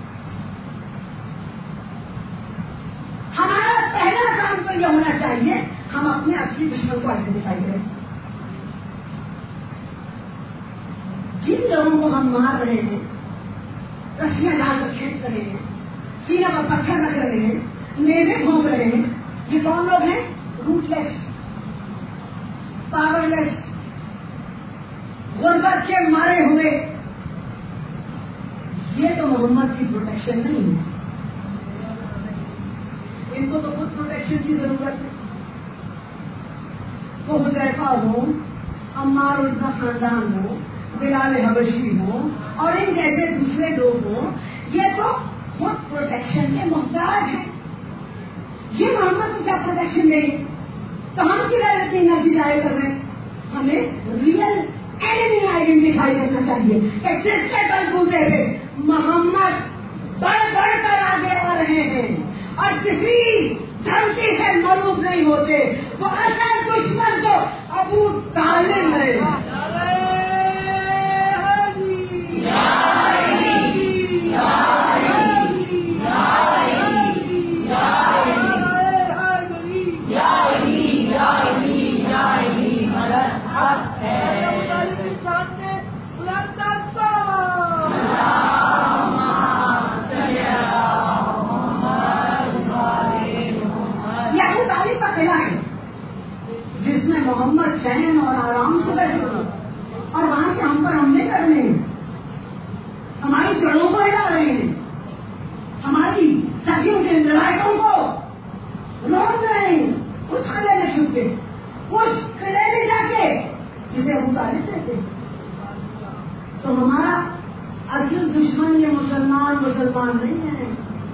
ہمارا پہلا کام تو یہ ہونا چاہیے ہم اپنے اصلی دشمن کو آئیڈینٹیفائی کریں۔ جن لوگوں کو ہم مار رہے ہیں، رسیاں ڈال کر کھینچ رہے ہیں، سینے پر پتھر رکھ رہے ہیں، نیزے گھونپ رہے ہیں، یہ کون لوگ ہیں؟ روٹ لیس، پاور لیس، غربت کے مارے ہوئے۔ یہ تو محمد کی پروٹیکشن نہیں ہے، ان کو تو خود پروٹیکشن کی ضرورت ہے۔ وہ حذیفہ ہو، عمار ان کا خاندان ہو، بلال حبشی ہوں اور ان جیسے دوسرے لوگ ہوں، یہ تو خود پروٹیکشن کے محتاج ہیں۔ یہ محمد کو کیا پروٹیکشن دیں گے؟ تو ہم کی غلط انرجی ضائع کر رہے ہیں۔ ہمیں ریئل اینیمی آئیڈینٹیفائی کرنا چاہیے کہ جس کے بلبوتے پہ محمد بڑھ بڑھ کر آگے آ رہے ہیں اور کسی دھمکی سے مروف نہیں ہوتے، وہ اصل دشمن تو ابو طالب ہے۔ جس میں محمد چین اور آرام سے بیٹھے اور وہاں سے ہم پر حملے کر رہے ہیں، ہماری جڑوں کو ہلا رہے ہیں، ہماری صدیوں کے روایتوں کو لوٹ رہے ہیں، اس قلعے میں چھپ کے، اس قلعے میں جا کے جسے ابو طالب کہتے ہیں۔ تو ہمارا اصل دشمن یہ مسلمان اسلام مسلمان نہیں ہے.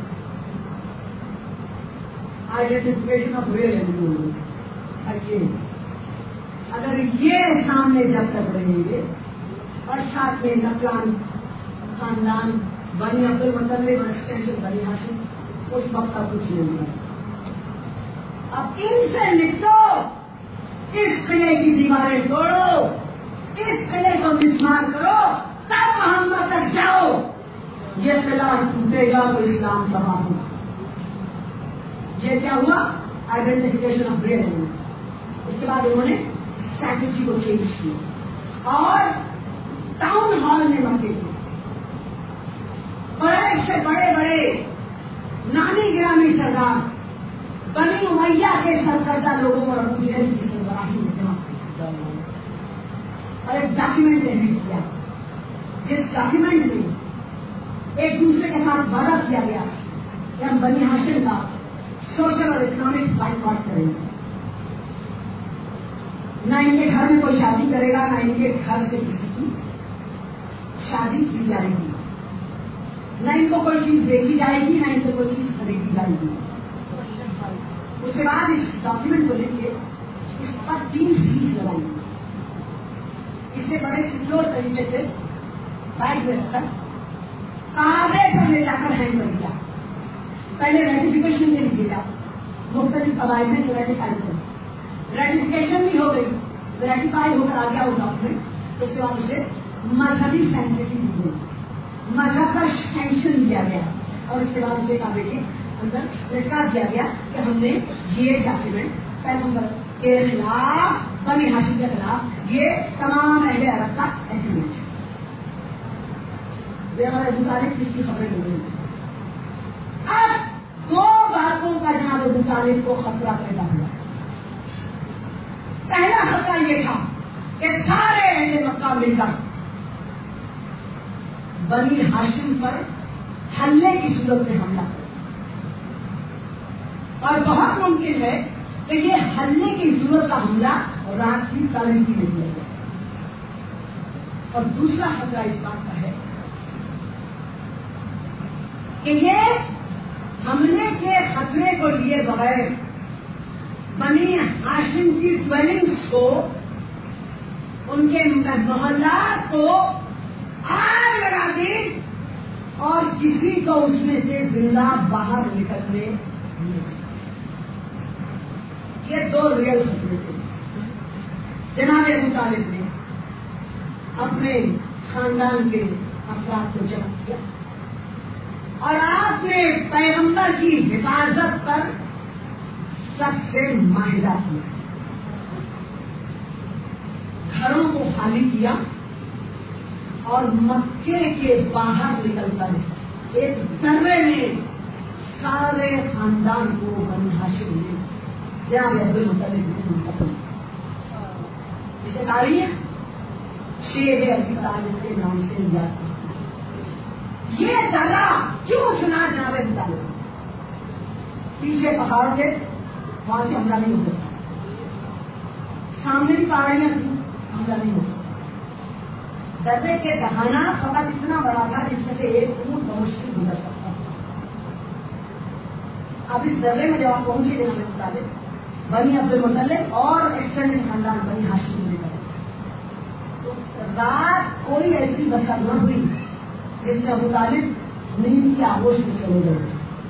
آئیڈینٹیفکیشن آف ریئل اینڈ اگر یہ سامنے جب تک رہیں گے اور ساتھ میں نقلان خاندان بنی عبد المطلب اور ایکسٹینشن بنی ہاشم اس وقت کا کچھ نہیں ہے. اب ان سے نپٹو, اس قلعے کی دیواریں توڑو, اس قلعے کو مسمار کرو, تب محمد تک جاؤ. یہ قلعہ ٹوٹے گا تو اسلام تباہ ہوگا. یہ کیا ہوا؟ Identification of real end. اس کے بعد انہوں نے اسٹریٹجی کو چینج کیا اور ٹاؤن ہال میں مکے کیے. بڑے سے بڑے بڑے نامی گرامی سردار بنی امیہ کے سرکردہ لوگوں کو ابو جہل کی سربراہی میں جمع کیا اور ایک ڈاکیومنٹ تحریر کیا, جس ڈاکیومنٹ میں ایک دوسرے کے ساتھ وعدہ کیا گیا کہ ہم بنی ہاشم کا سوشل اور اکنامک بائیکاٹ کریں گے. نہ ان کے گھر میں کوئی شادی کرے گا, نہ ان کے گھر سے کسی کی شادی کی جائے گی, نہ ان کو کوئی چیز بیچی جائے گی, نہ ان سے کوئی چیز خریدی جائے گی. اس کے بعد اس ڈاکیومنٹ کو لے کے اس پر تین سیٹ لگائی گی. اس سے بڑے سیکور طریقے سے بائک میں رکھ کر کاغذ پر لے جا کر ہینگ کر دیا. پہلے ریٹیفکیشن کے لیے جا مختلف قواعد میں سے ریٹیفائی کر, ریٹیفکیشن بھی ہو گئی, ریٹیفائی ہو کر آ گیا وہ ڈاکیومنٹ. اس کے بعد اسے مذہبی سینسٹیو دی گئی, مذہب کا سینکشن دیا گیا اور اس کے بعد اسے کہا کہ اندر لٹکا دیا گیا کہ ہم نے یہ ڈاکیومنٹ پیغمبر کے خلاف, بنی ہاشم کے خلاف, یہ تمام اہل عرب کا ایگریمنٹ ہے. یہ ہمارے ابو طالب کس کی خبریں ہو رہی ہیں. اب دو باتوں کا جناب ابو طالب کو خطرہ پیدا ہوا. پہلا خطرہ یہ تھا کہ سارے اہل مکہ مل کر بنی ہاشم پر حملے کی صورت میں حملہ کرے, اور بہت ممکن ہے کہ یہ حملے کی صورت کا حملہ رات کی تاریخی میں کیا جائے. اور دوسرا خطرہ اس بات کا ہے کہ یہ حملے کے خطرے کو لیے بغیر بنی ہاشم کی ڈویلنگس کو, ان کے محلات کو آگ لگا دی اور کسی کو اس میں سے زندہ باہر نکلنے. یہ دو ریئل خطرے تھے. جناب ابو طالب نے اپنے خاندان کے افراد کو جمع کیا اور آپ نے پیغمبر کی حفاظت پر سب سے معاہدہ کیا. گھروں کو خالی کیا اور مکے کے باہر نکل کر ایک درے میں سارے خاندان کو بنی ہاشم نے جناب عبد المطلب ختم. اسے تاریخ شیر ابی طالب کے نام سے یاد کرتے. یہ درہ کیوں چنا جناب ابو طالب؟ پیچھے پہاڑ کے, وہاں سے حملہ نہیں ہو سکتا, سامنے بھی پہاڑیاں تھیں, حملہ نہیں ہو سکتا. درے کے دہانا فقط اتنا بڑا تھا جس میں سے ایک اونٹ بمشکل گزر سکتا تھا. اب اس درے میں جب آپ پہنچے جناب ابو طالب, بنی عبد المطلب اور ایکسٹینڈیڈ خاندان بنی ہاشم نے کرے, تو رات کوئی ایسی بسر نہ ہوئی جس میں ابو طالب نیند کی آغوش میں چلے گئے.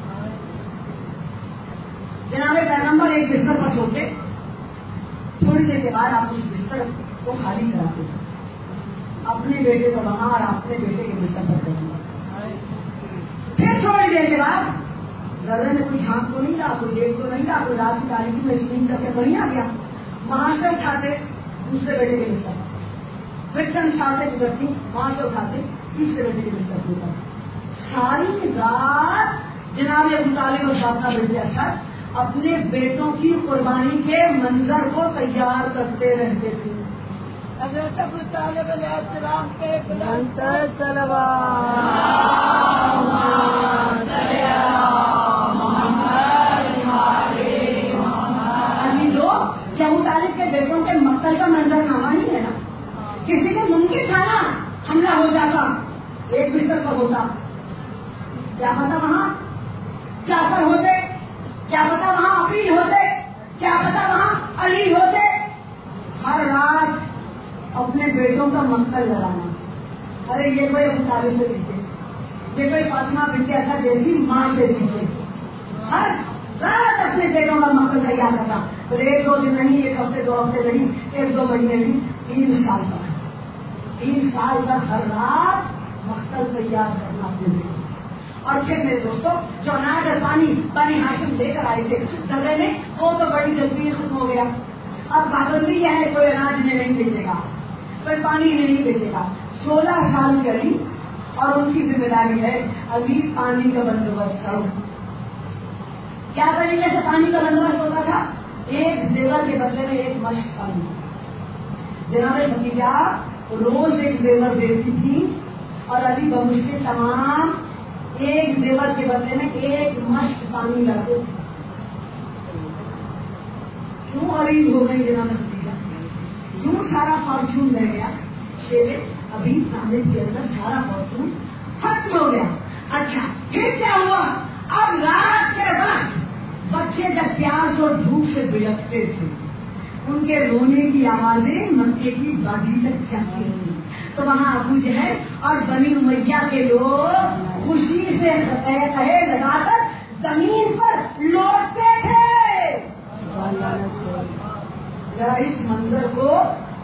جناب پیغمبر ایک بستر پر سوتے, تھوڑی دیر کے بعد آپ اس بستر کو خالی کراتے ہیں, اپنے بیٹے کو وہاں اور اپنے بیٹے کے بستر پر کریں گے. پھر تھوڑی دیر کے بعد گھر میں کوئی جھانک تو نہیں تھا, کوئی دیکھ تو نہیں تھا, کوئی رات کی تاریخی میں اسکرین کر کے تو نہیں آ گیا. وہاں سے اٹھاتے دوسرے بیٹے کے بستر, پھر چند سال سے گزرتی, وہاں سے اٹھاتے تیسرے بیٹے کے بستر ہوتا. ساری رات جناب ابو طالب اور شاپنا بیٹے اثر اپنے بیٹوں کی قربانی کے منظر کو تیار کرتے رہتے تھے. حضرت ابو طالب علیہ السلام کے بلند طلبا کیا ابو طالب کے بیٹوں کے مقتل کا منظر نامہ نہیں ہے نا؟ کسی کو ممکن تھا نا حملہ ہو جاتا, ایک بستر پر ہوتا, کیا پتا وہاں جعفر ہوتے، کیا پتا وہاں عقیل ہوتے، کیا پتا وہاں علی ہوتے. ہر رات اپنے بیٹوں کا مقصد لگانا. ارے یہ کوئی ابو طالب سے پیچھے، یہ کوئی فاطمہ بنت اسد جیسی ماں سے پیچھے. ہر رات اپنے بیٹوں کا مقصد تیار کرنا. تو ایک دو دن نہیں، ایک ہفتے دو ہفتے نہیں، ایک دو مہینے نہیں، تین سال کا تین سال کا ہر رات مقصد تیار کرنا اپنے بیٹوں. اور پھر میرے دوستوں جو اناج اور پانی بنی ہاشم لے کر آئے تھے جھگڑے میں، وہ تو بڑی جلدی ختم ہو گیا. اب پابندی کیا ہے؟ کوئی اناج میں نہیں بیچے گا، کوئی پانی میں نہیں بیچے گا. سولہ سال چلی اور ان کی ذمہ داری ہے ابھی پانی کا بندوبست کرو. کیا طریقے سے پانی کا بندوبست ہوتا تھا؟ ایک زیور کے بدلے میں ایک مشق پانی. جناب بھتیجا روز ایک زیور دیتی تھی اور ابھی بمشکل تمام ایک زیور کے بدلے میں ایک مشق پانی لاتے تھے. کیوں غریب ہو گئی جناب بھتیجا؟ کیوں سارا فارچون رہ گیا؟ شیرے ابھی تعلیم کے اندر سارا فارچون ختم ہو گیا. اچھا پھر کیا ہوا؟ اب رات کے وقت بچے جب پیاس اور دھوپ سے بلکتے تھے، ان کے رونے کی آوازیں مکے کی وادی تک جاتی تھی. تو وہاں ابو جہل اور بنی امیہ کے لوگ خوشی سے کہے لگا کر زمین پر لوٹتے تھے. ذرا اس منظر کو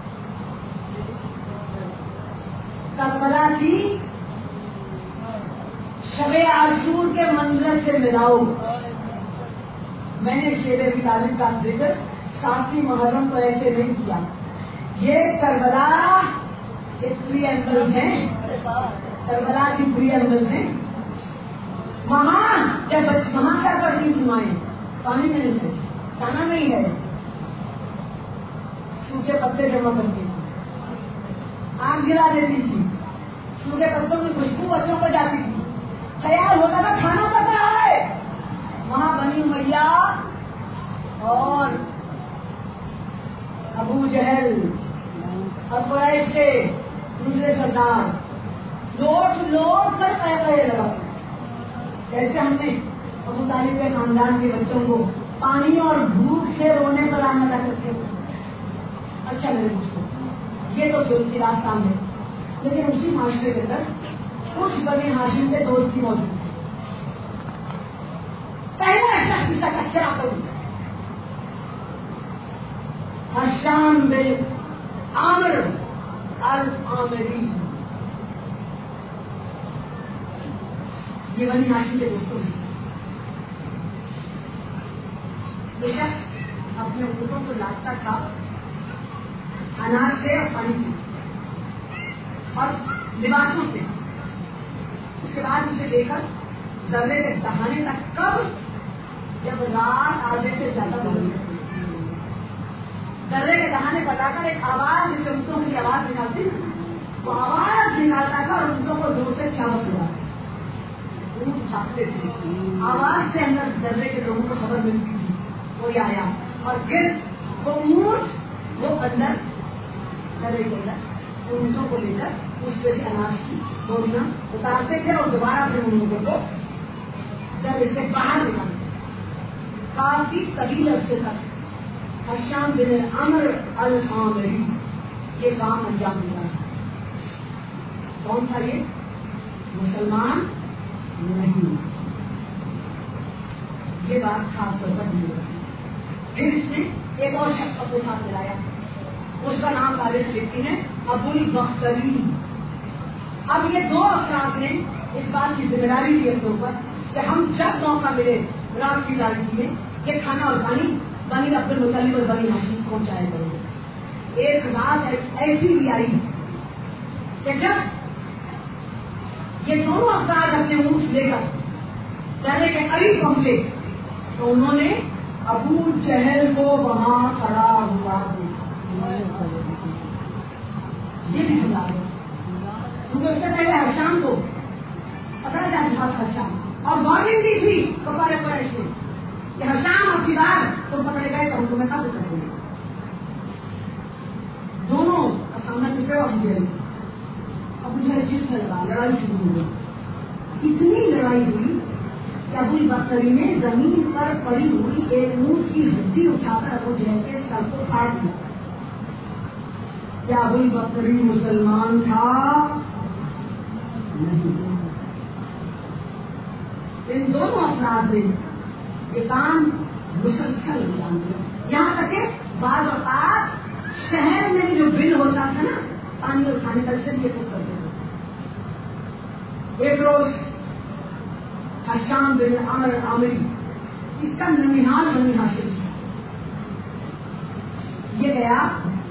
کربلا کی شب عاشور کے منظر سے ملاؤ. میں نے شیر ابی طالب کا ذکر ساتویں محرم کو ایسے نہیں کیا. یہ کربلا ایک پری اینگل ہے، کربلا کی پری اینگل ہے. وہاں جب وہاں کیا کرتی سنائیں؟ پانی میں نہیں ہے، کھانا نہیں ہے، سوکھے پتے جمع کرتی تھی، آگ گرا دیتی تھی، سوکھے پتوں کی خوشبو بچوں کو جاتی تھی. خیال ہوتا تھا کھانا پک رہا ہے. وہاں بنی امیہ اور ابو جہل اور قریش کے دوسرے سردار لوٹ لوٹ کر پے پے لگاتے. جیسے ہم نے ابو طالب کے خاندان کے بچوں کو پانی اور بھوک سے رونے پر آمدہ کرتے تھے. اچھا میرے دوستوں، یہ تو جو کی راستہ ہے، لیکن اسی معاشرے کے اندر کچھ بنی ہاشم کے دوست کی موجود تھے. پہلا شخص اس کا کچرا کروں ہشام بن عامر العامری. یہ بنی ہاشم کے دوستوں سے یہ شخص اپنے پوتوں کو لاتا تھا اناج سے اور پانی سے اور لباسوں سے. اس کے بعد اسے لے کر درے کے دہانے تک، کب؟ جب رات آدھے سے زیادہ بدل جاتی، درے کے دہانے بتا کر ایک آواز جسے اونٹوں کی آواز نکالتی، وہ آواز نکالتا تھا اور اونٹوں کو زور سے چاوت ہوا. اونٹ بھاگتے تھے، آواز سے اندر درے کے لوگوں کو خبر ملتی تھی کوئی آیا، اور پھر وہ اونٹ وہ اندر درے کے اندر اونٹوں کو لے کر اس پہ سے اناج کی بوریاں اتارتے تھے اور دوبارہ اپنے اونٹوں کو درے سے باہر نکالتے. کافی طویل عرصے تک ہشام بن عامر العامری یہ کام انجام دیا. کون تھا یہ؟ مسلمان نہیں. یہ بات خاص طور پر نہیں ہوتی. پھر اس نے ایک اور شخص اپنے ساتھ ملایا، اس کا نام تاریخ لکھتی ہے ابو البختری. اب یہ دو افراد نے اس بات کی ذمہ داری لی اپنے اوپر کہ ہم جب موقع ملے رات کی داریکی میں یہ کھانا اور پانی بنی عبد المطلب اور بنی ہاشم کو پہنچایا کریں گے. ایک رات ایسی بھی آئی کہ جب یہ دونوں افراد اپنے اونٹ لے کر درے کے قریب پہنچے تو انہوں نے ابو جہل کو وہاں کھڑا ہوا یہ بھی سنا دو، کیونکہ اس سے پہلے ہشام کو پکڑا جا چکا تھا. ہشام اور وارننگ دی تھی کپارے قریش نے کہ ہشام آپ کی بات تم پکڑے گئے تو ہم تمہیں ثابت کر دیں گے. دونوں کا سامنا کس طرح ابو جہل ابو جہل جیت میں لگا، لڑائی شروع ہو گئی. اتنی لڑائی ہوئی البختری نے زمین پر پڑی ہوئی ایک اونٹ کی ہڈی اٹھا کر ابو جہل کے سر کو پھاڑ دیا. کیا ابو البختری مسلمان تھا؟ نہیں. ان دونوں افراد نے یہ کام مسلسل انجام دیا. یہاں تک کہ بعض اوقات شہر میں جو بل ہوتا تھا نا پانی اور کھانے کا سے یہ خود کرتے تھے. ایک روز حشام بن عمر عامری اس کا ننیحال بنی حاصل تھا. یہ گیا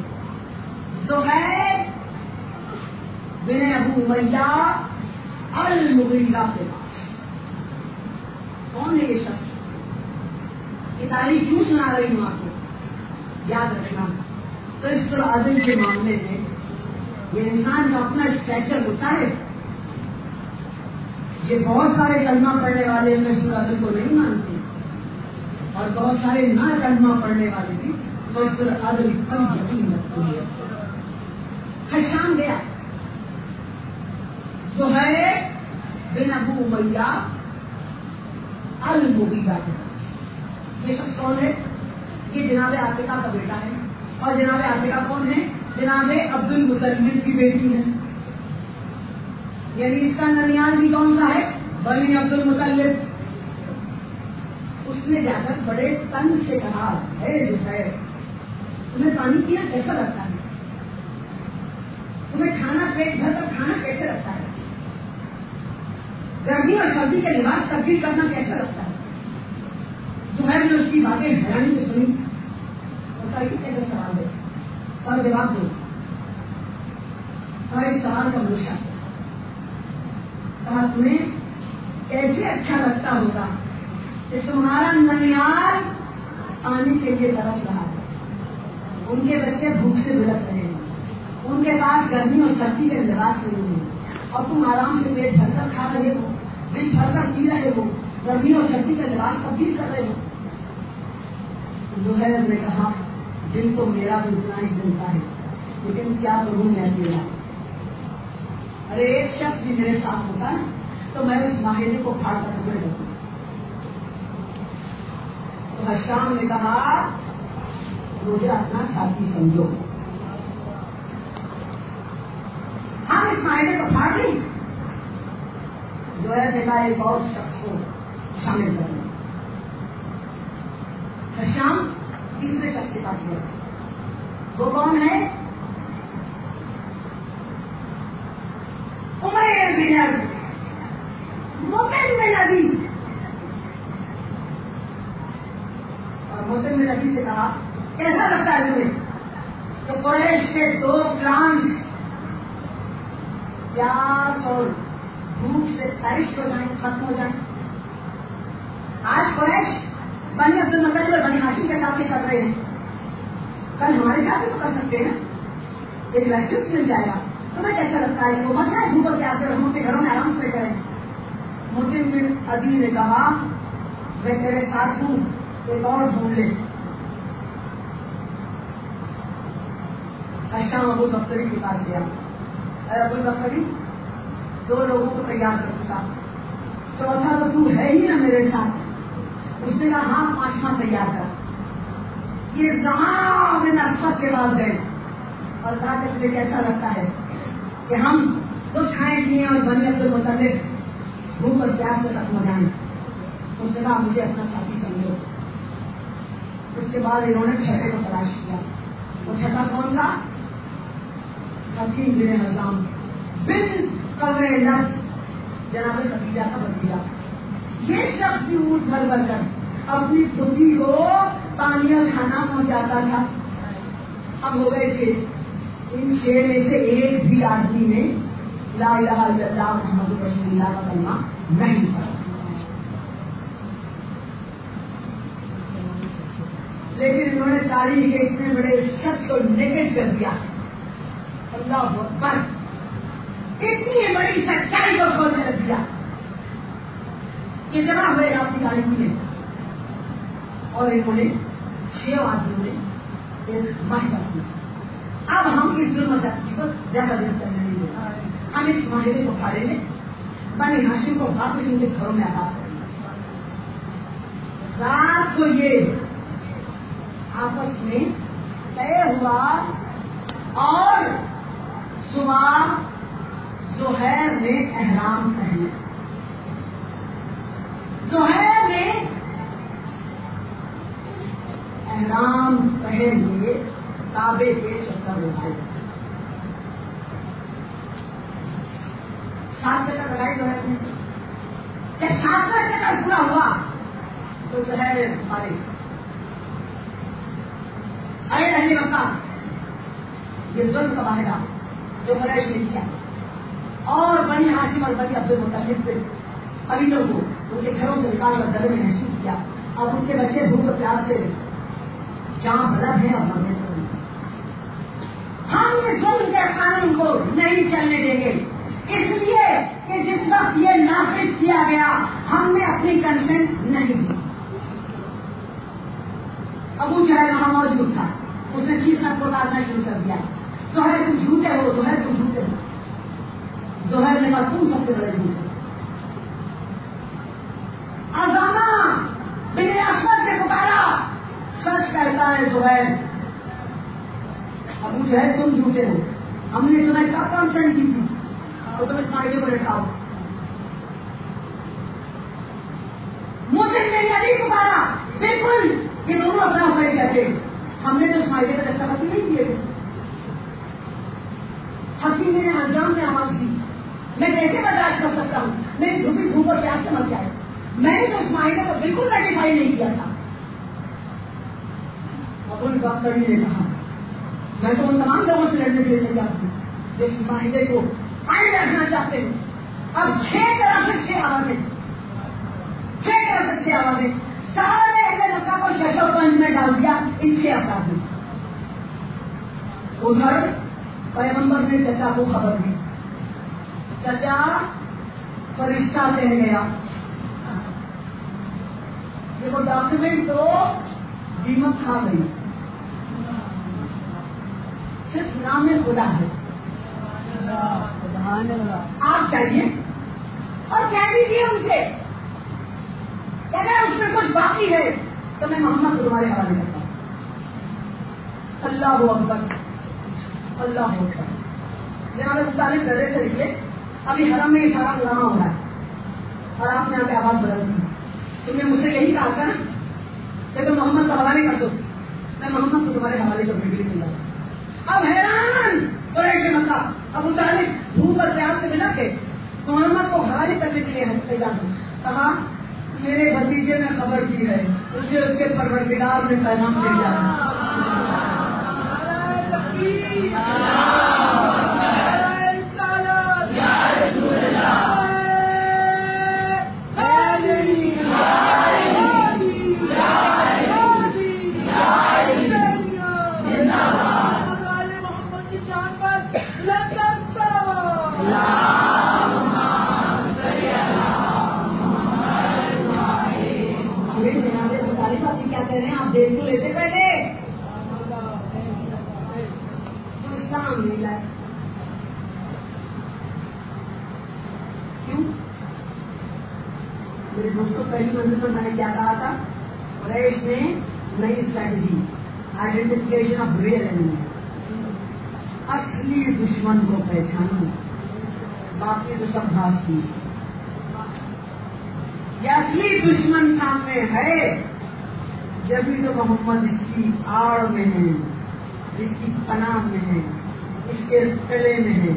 زہیر بن ابو امیہ المغیرہ کے پاس. کون ہے یہ شخص؟ یہ تاریخ کیوں سنا رہی ہوں آپ کو؟ یاد رکھنا. تو اس طرح عدل کے معاملے میں یہ انسان کا اپنا اسٹریچر ہوتا ہے. یہ بہت سارے کلمہ پڑھنے والے مشہور عدل کو نہیں مانتے اور بہت سارے نہ کلمہ پڑھنے والے بھی مشہور عدل پر یقین رکھتے ہیں. حشام گیا زہیر بن ابو امیہ المغیرہ کے پاس. یہ شخص کون ہے؟ یہ جناب عاتقہ کا بیٹا ہے. اور جناب عاتقہ کون ہے؟ جناب عبد المطلب کی بیٹی ہے. یعنی اس کا ننیال بھی کون سا ہے؟ بنی عبد المطلب. اس نے جا کر بڑے تن سے کہا ہے جو ہے تمہیں پانی پینا کیسا لگتا ہے؟ تمہیں کھانا پیٹ بھر کر کھانا کیسے لگتا ہے؟ گرمی اور سردی کے لباس تبدیل کرنا کیسا لگتا ہے؟ تمہیں نے اس کی باتیں حیرانی سے سنی. یہ کیسے سوال ہے اور جواب دو. اور اس سوال کا منشا کہا تمہیں کیسے اچھا لگتا ہوگا کہ تمہارا ننیال پانی کے لیے ترس رہا ہے. ان کے بچے بھوک سے بلک رہے ہیں. ان کے پاس گرمی اور سردی کے لباس نہیں ہے اور تم آرام سے پیٹ بھر کر کھا رہے ہو, دل بھر کر پی رہے ہو, گرمی اور سردی کا لباس تبدیل کر رہے ہو. زہیر نے کہا دل تو میرا بھی اتنا ہی چلتا ہے لیکن کیا کروں میں اکیلا. ارے ایک شخص بھی میرے ساتھ ہوتا ہے تو میں اس معاہدے کو پھاڑ کر ٹکڑے کروں. تو حشام نے کہا مجھے اپنا ساتھی سمجھو, ہم اس معاہدے کو پھاڑ لیں. جو ہے دیکھا ایک اور شخص کو شامل کر لیں. حشام تیسرے شخص کے پاس گیا. وہ کون ہے؟ عمیر بن ابی مطعم بن ابی. اور مطعم بن ابی سے کہا کیسا لگتا ہے تمہیں کہ قریش کے دو پلانس پیاس اور بھوک سے ترش ہو جائیں, ختم ہو جائیں. آج قریش بنی عبد المطلب اور بنی ہاشم کے ساتھ کر رہے ہیں, کل ہمارے ساتھ بھی تو کر سکتے ہیں. ایک لائسنس مل جائے گا. تمہیں کیسا لگتا ہے وہ مت ہے بھوک کے آتے ہم اپنے گھروں میں آرام سے کریں. مطعم بن ابی نے کہا میں تیرے ساتھ ہوں, ایک اور ڈھونڈ لے. حشام ابو البختری کے پاس گیا. اے ابو البختری دو لوگوں کو تیار کر چکا, چوتھا تو تو ہے ہی نا میرے ساتھ. اس نے کہا ہاں پانچواں تیار کر. یہ زمان میں نصرت کے بعد گئے اور کہا کہ تجھے کیسا لگتا ہے کہ ہم کچھ کھائیں پیئیں اور بنی عبد المطلب بھوک اور پیاس سے ختم ہو جائیں. اس نے کہا مجھے اپنا ساتھی سمجھو. اس کے بعد انہوں نے چھٹے کو تلاش کیا. وہ چھٹا کون تھا؟ حکیم بن حزام بن قوے لفظ جناب خدیجہ کا بھتیجا. یہ شخص بھی اونٹ بھر بھر کر اپنی پھوپھی کو پانی اور کھانا پہنچاتا تھا. اب ہو گئے چھ. ان چھ میں سے ایک بھی آدمی نے لا الہ الا اللہ محمد رسول اللہ کا کلمہ نہیں پڑھا. لیکن انہوں نے تاریخ کے اتنے بڑے شخص کو نیگیٹ کر دیا. اللہ اکبر, اتنی بڑی سچائی کو کھولنے لگ دیا. کتنا ہوئے آپ کی تاریخ میں. اور انہوں نے چھ آدمیوں نے ایک معاہدہ کیا. اب ہم اس ظلم زیادتی کو زیادہ دیر کرنے نہیں دیں. ہم اس معاہدے کو پھاڑیں گے, بنی ہاشم کو واپس ان کے گھروں میں آباد کریں گے. رات کو یہ آپس میں طے ہوا اور صبح زہیر نے احرام پہنا. زہیر نے احرام پہن لیے کعبے کے چکر ہوتے. سات چکر لگائی زہیر نے. جب ساتواں چکر پورا ہوا تو زہیر مارے ارے اہل مکہ یہ ظلم کا معاہدہ جو قریش نے کیا اور بنی ہاشم اور بنی عبد المطلب سے قبیلوں کو ان کے گھروں سے نکال کر گلے میں محسوس کیا. اب ان کے بچے بھوک اور پیاس سے جہاں بلب ہے اور مرنے سے ہم اس ظلم کے قانون کو نہیں چلنے دیں گے. اس لیے کہ جس وقت یہ نافذ کیا گیا ہم نے اپنی کنسنٹ نہیں دی. ابو جہل وہاں موجود تھا. اس نے چیخنا پکارنا شروع کر دیا زہیر تم جھوٹے ہو زہیر تم جھوٹے ہو. زہیر نے کہا تم سب سے بڑے جھوٹے. ازامہ بن اسود نے پکارا سچ کہتا ہے زہیر. ابو جہل تم جھوٹے ہو ہم نے تمہیں کیا کنسنٹ کی تھی تو تم اس معاہدے کو لٹاؤ. مجھے میری علی پکارا بالکل یہ دونوں اپنا صحیح کہتے ہم نے تو اس معاہدے کا دستخط نہیں کیے تھے. حکیم نے انجام میں آواز دی میں کیسے برداشت کر سکتا ہوں میری دھوپی دھوپ اور پیاس سے مر جائے. میں نے تو اس معاہدے کو بالکل ریٹیفائی نہیں کیا تھا. ابو بکر نے کہا میں تو ان تمام لوگوں سے لڑنے کے لیے تیار ہوں جو اس معاہدے کو قائم رکھنا چاہتے ہیں. اب چھ طرف سے چھ آوازیں چھ طرف سے چھ آوازیں سارے اہل مکہ کو شش و پنج میں ڈال دیا ان چھ افراد نے. ادھر پیغمبر نے چچا کو خبر دی. چچا فرشتہ کہہ گیا یہ وہ ڈاکومنٹ تو دیمک کھا گئی صرف نام خدا ہے. آپ چاہیے اور کہہ دیجیے ان سے اگر اس میں کچھ باقی ہے تو میں محمد کو تمہارے حوالے کرتا ہوں. اللہ اکبر اللہ اکبر. جناب مطالب ڈرے سے لکھے ابھی حرم میں یہ سارا ڈرامہ ہو رہا ہے اور آپ نے یہاں پہ آواز بدل دی. تم نے مجھ سے یہی کہا تھا نا کہ تم محمد کا حوالے کر دو. میں محمد کو تمہارے حوالے کرنے کے لیے ملا. اب حیران قریش مکہ ابو طالب دھوپ اور پیاس سے ملا کے محمد کو حوالے کرنے کے لیے تیار ہوں. کہا میرے بھتیجے نے خبر دی ہے اسے اس کے پروردگار نے پیغام بھیجا ہے. آپ دیکھ تو لیتے پہلے اسلام نہیں لائے. کیوں میرے دوستوں پہلی منزل پر میں نے کیا کہا تھا قریش نے نئی strategy identification of real enemy. اصلی دشمن کو پہچانو باقی تو سب گھاس کی. یہ اصلی دشمن سامنے ہے جبھی تو محمد اس کی آڑ میں ہے اس کی پناہ میں ہے اس کے قلعے میں ہے.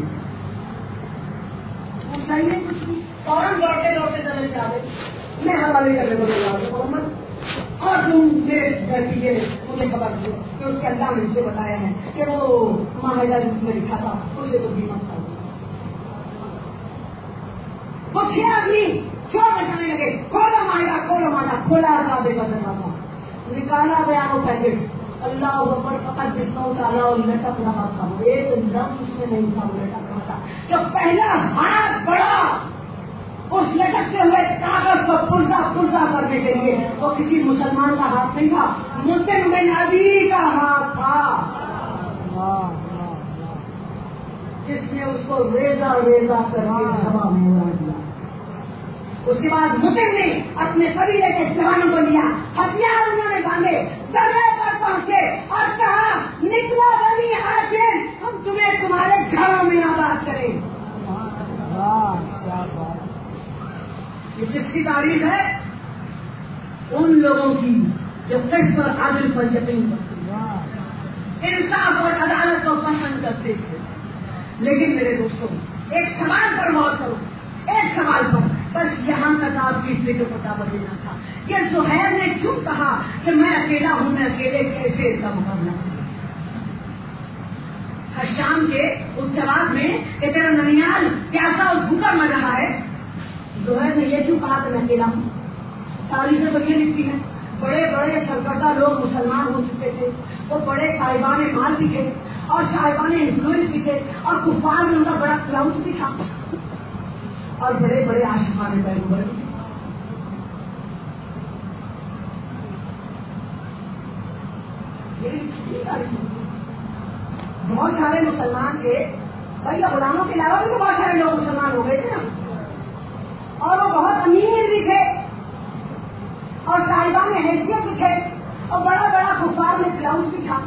وہ چاہیے کچھ فوراً دوڑتے دوڑتے چلے سے آگے میں حوالے کرنے کو لے جاؤں محمد اور تم میرے گھر کی مجھے خبر دو کہ اس کے اللہ نے مجھے بتایا ہے کہ وہ معاہدہ جس میں لکھا تھا اسے تو بیمہ تھا. وہ چھ آدمی چور بچانے لگے کھولو معاہدہ کھولو معاہدہ کھولا کعبے کا دروازہ نکالا گیا وہ پیکٹ اللہ اکبر فقط جس کو اتارا اور لٹک رہا تھا ایک لفظ اس میں نہیں تھا وہ لٹک رہا تھا. جب پہلا ہاتھ بڑا اس لٹکتے ہوئے کاغذ کو پرزا پرزا کرنے کے لیے وہ کسی مسلمان کا ہاتھ نہیں تھا مسلم بن عدی کا ہاتھ تھا جس نے اس کو ریزا ریزا کر کے ہوا میں اڑا دیا. اس کے بعد مطلب نے اپنے قبیلے کے جوانوں کو لیا, ہتھیار انہوں نے باندھے, درگاہ پر پہنچے اور کہا نکلو بنی ہاشم, ہم تمہیں تمہارے گھروں میں آباد کریں. جس کی تعریف ہے ان لوگوں کی جو قسط اور عدل پر یقین کرتے ہیں, انصاف اور عدالت کو پسند کرتے تھے. لیکن میرے دوستوں ایک سوال پر غور کرو, ایک سوال پر بس یہاں تک آپ کی فکر پتا بدلنا تھا کہ زہیر نے کیوں کہا کہ میں اکیلا ہوں, میں اکیلے کیسے اس کا مقابلہ کروں. شام کے اس جواب میں کہ تیرا ننیال پیاسا اور بھوکا مر رہا ہے, زہیر نے یہ کیوں کہا کہ میں اکیلا ہوں. تاریخیں تو یہ لکھتی ہیں بڑے بڑے سرکردہ لوگ مسلمان ہو چکے تھے, وہ بڑے صاحبان مال بھی تھے اور صاحبان انفلوئنس بھی تھے اور کفار میں ان کا بڑا کراؤڈ بھی تھا اور بڑے بڑے عاشقان پیغمبر بھی تھے. بہت سارے مسلمان تھے بھائی, غلاموں کے علاوہ بھی تو بہت سارے لوگ مسلمان ہو گئے تھے نا, اور وہ بہت امیر بھی تھے اور صاحبان حیثیت بھی تھے اور بڑا بڑا کفار میں کراؤڈ بھی تھا.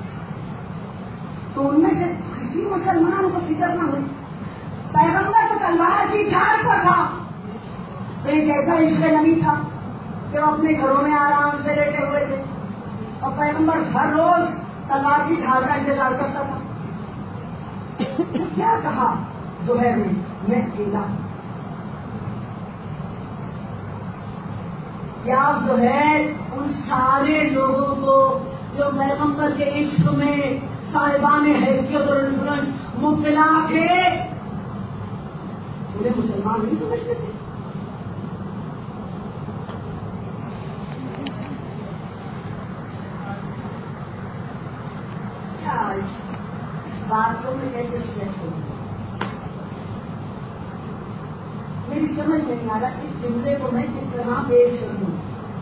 تو ان میں سے کسی مسلمان کو فکر نہ ہوئی. پیغمبر تو تلوار کی ڈھال پر تھا, تو ایک ایسا عشق نبی تھا کہ وہ اپنے گھروں میں آرام سے لیٹے ہوئے تھے اور پیغمبر ہر روز تلوار کی ڈھال کا انتظار کرتا تھا. کیا کہا زہیر نے, میں اکیلا ہوں. کیا زہیر ان سارے لوگوں کو جو پیغمبر کے عشق میں صاحبان حیثیت اور انفلوئنس مبتلا تھے انہیں مسلمان نہیں سمجھتے تھے؟ کیا باتوں میں کیسے کیسے میری سمجھ نہیں آ رہا اس جملے کو میں کس طرح پیش کروں.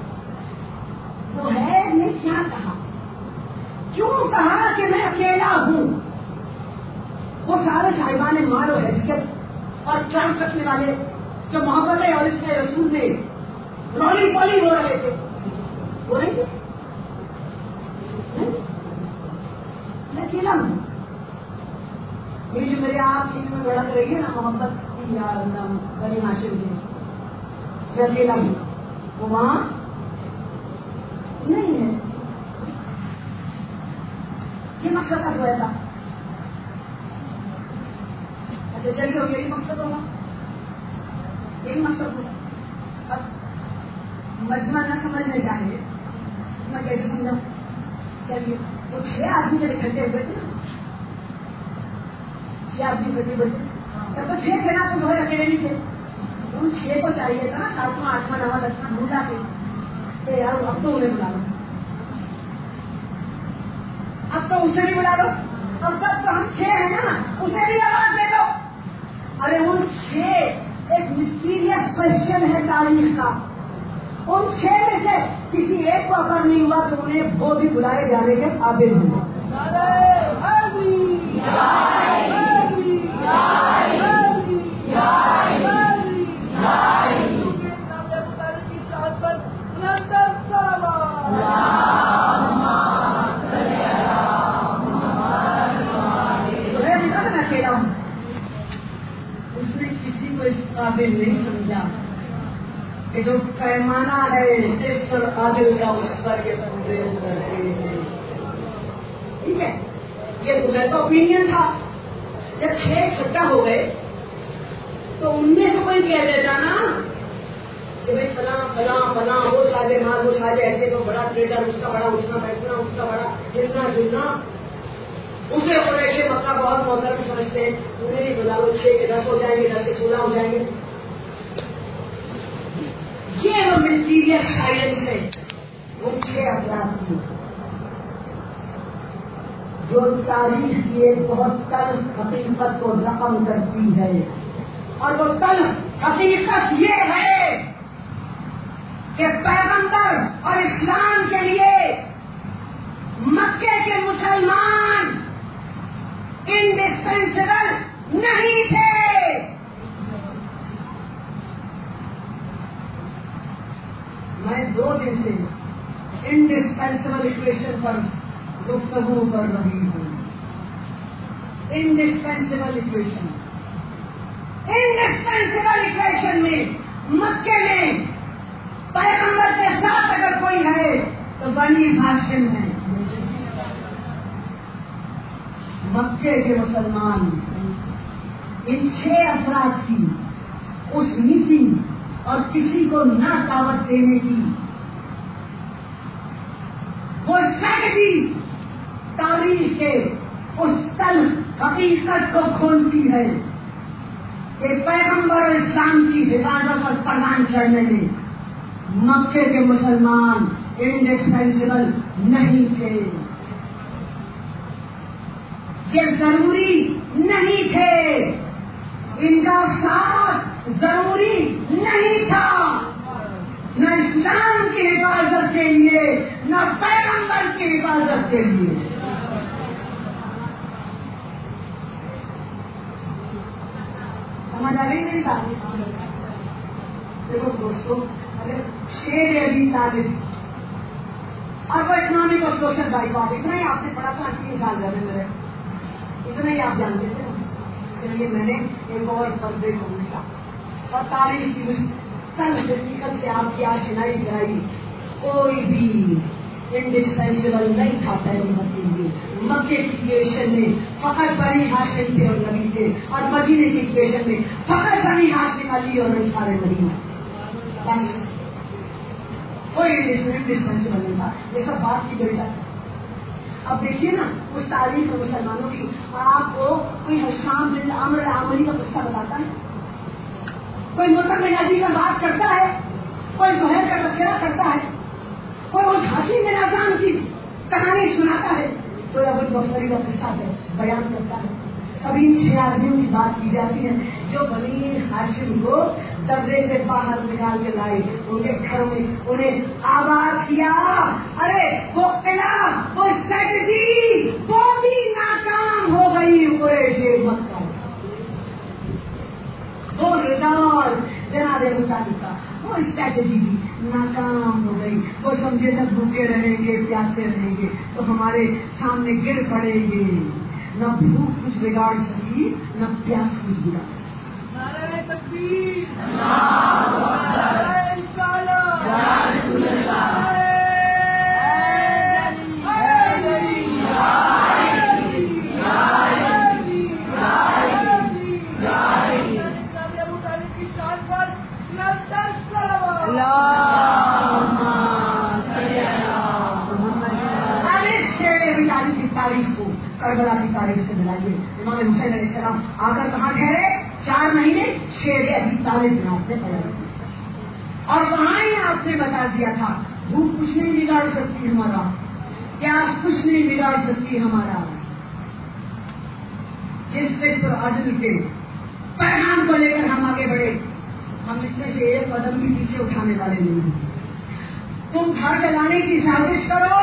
زہیر نے کیا کہا, کیوں کہا کہ میں اکیلا ہوں؟ وہ سارے صاحبان مال و حیثیت اور ٹرمپ رکھنے والے جو محبت اور اس کے رسول میں رولی پولی ہو رہے تھے, وہ نہیں تھے. میں اکیلا ہوں. یہ جو میرے آپ کی میں بڑھک رہی ہے نا محبت کی یا بنی ہاشم کی, میں اکیلا ہوں, وہ وہاں نہیں ہے. یہ مقصد کا ہوا تھا. اچھا چلیے یہی مقصد ہوگا, یہی مقصد ہوگا. اب مجمع نہ سمجھنے چاہیے, میں کیسے سمجھاؤں. چلیے وہ چھ آدمی جب اکٹھے ہوئے تھے نا, چھ آدمی اکٹھے ہوئے تھے, تب تو چھ تھے نا, تو زہیر اکیلے نہیں تھے. ان چھ کو چاہیے تھا نا ساتواں آٹھواں نواں دسواں ڈھونڈا کے یار اب تو انہیں بلا لو, اب تو اسے بھی بلا لو, اب تک تو ہم چھ ہیں نا, اسے بھی آواز دے دو. ارے ان چھ ایک مسٹیریس کوشچن ہے تاریخ کا. ان چھ میں سے کسی ایک کو اثر نہیں ہوا تو انہیں وہ بھی بلائے جانے کے قابل ہوئے. اس نے کسی کو اس قابل نہیں سمجھا کہ جو پیمانہ ہے جس پر عادل کا اس پر یہ تنظیم کرتے ہیں. ٹھیک ہے, یہ زہیر کا اوپینین تھا. جب چھ اکٹھا ہو گئے تو ان میں سے کوئی کہہ دیتا نا کہ بھائی فلاں فلاں فلاں وہ سارے مال وہ سارے ایسے تو بڑا ٹریڈر, اس کا بڑا اٹھنا بیٹھنا, اس کا بڑا ہلنا جلنا, اسے قریش مکہ بہت محترم سمجھتے ہیں. انہیں بھی بلا لو, چھ کے دس ہو جائیں گے, دس کے سولہ ہو جائیں گے. یہ وہ مسٹیریس سائنس ہے. وہ چھ افراد کی جو تاریخ کی ایک بہت تلخ حقیقت کو رقم کرتی ہے, اور وہ تلخ حقیقت یہ ہے کہ پیغمبر اور اسلام کے لیے مکے کے مسلمان انڈسپینسبل نہیں تھے. دو دن سے انڈسپینسبل اکویشن پر گفتگو کر رہی ہوں. انڈسپینسبل اکویشن انڈسپینسبل اکویشن میں مکے میں پیغمبر کے ساتھ اگر کوئی ہے تو بنی ہاشم ہے. مکے کے مسلمان ان چھ افراد کی اس میٹنگ اور کسی کو نہ دعوت دینے کی وہ اسٹریٹجی تاریخ کے اس تل حقیقت کو کھولتی ہے کہ پیغمبر اسلام کی حفاظت اور پردان چڑھنے میں مکے کے مسلمان انڈسپینسبل نہیں تھے. یہ ضروری نہیں تھے, ان کا ساتھ ضروری نہیں تھا, نہ اسلام کی حفاظت کے لیے نہ پیغمبر کی حفاظت کے لیے. سمجھ آ رہی میری بات؟ دیکھو دوستوں, اگر شیر ابی طالب اور وہ اکنامک اور سوشل بائیکاٹ اتنا ہی آپ نے پڑھا تھا تین سال گھر میں, اتنا ہی آپ جانتے تھے. چلیے میں نے ایک اور پردے کو ملا اور تاریخ کی مستقل حقیقت سے آپ کی آشنائی کرائی. کوئی بھی انڈسپینسبل نہیں تھا پہلی مسیح میں. مکے کی ایکویشن میں فقط بنی ہاشم تھے اور نبی تھے, اور مدینے کی ایکویشن میں فقط بنی ہاشم علی اور انصار مدینہ. بس کوئی انڈسپینسبل نہیں تھا. یہ سب بات کی گئی. اب دیکھیے نا اس تاریخ میں مسلمانوں کی, آپ کو کوئی حشام بن عمرو العامری کا قصہ بتاتا ہے, کوئی مطلب نجی کا بات کرتا ہے, کوئی زہیر کا تذکرہ کرتا ہے, کوئی وہ جھانسی میں نظام کی کہانی سناتا ہے, کوئی ابو البختری کا قصہ ہے بیان کرتا ہے. ابھی ان چھ آدمیوں کی بات کی جاتی ہے جو بنی ہاشم کو دبے سے باہر نکال کے لائے, ان کے گھروں میں انہیں آباد کیا. ارے وہ قلعہ, وہ اسٹریٹجی وہ بھی ناکام ہو گئی. قریش مکہ وہ ردال جناب مطالبہ وہ اسٹریٹجی بھی ناکام ہو گئی. وہ سمجھے نہ بھوکے رہیں گے پیاسے رہیں گے تو ہمارے سامنے گر پڑیں گے. نہ بھوک کچھ بگاڑ سکی نہ پیاس کچھ بگاڑ سکی. نعرہ تکبیر, نعرہ رسالت, یا رسول اللہ, تاریخ کو کربلا کی تاریخ سے ملائیے. امام حسین علیہ السلام آ کر کہاں ٹھہرے؟ چار مہینے شیر ابی طالب میں آپ نے پیدا کیا, اور وہاں ہی آپ نے بتا دیا تھا بھوک کچھ نہیں بگاڑ سکتی ہمارا, پیاس کچھ نہیں بگاڑ سکتی ہمارا. جس قسط اور عدل کے پیغام کو لے کر ہم آگے بڑھے, ہم اس میں سے ایک قدم بھی پیچھے اٹھانے والے نہیں ہیں. تم گھر چلانے کی سازش کرو,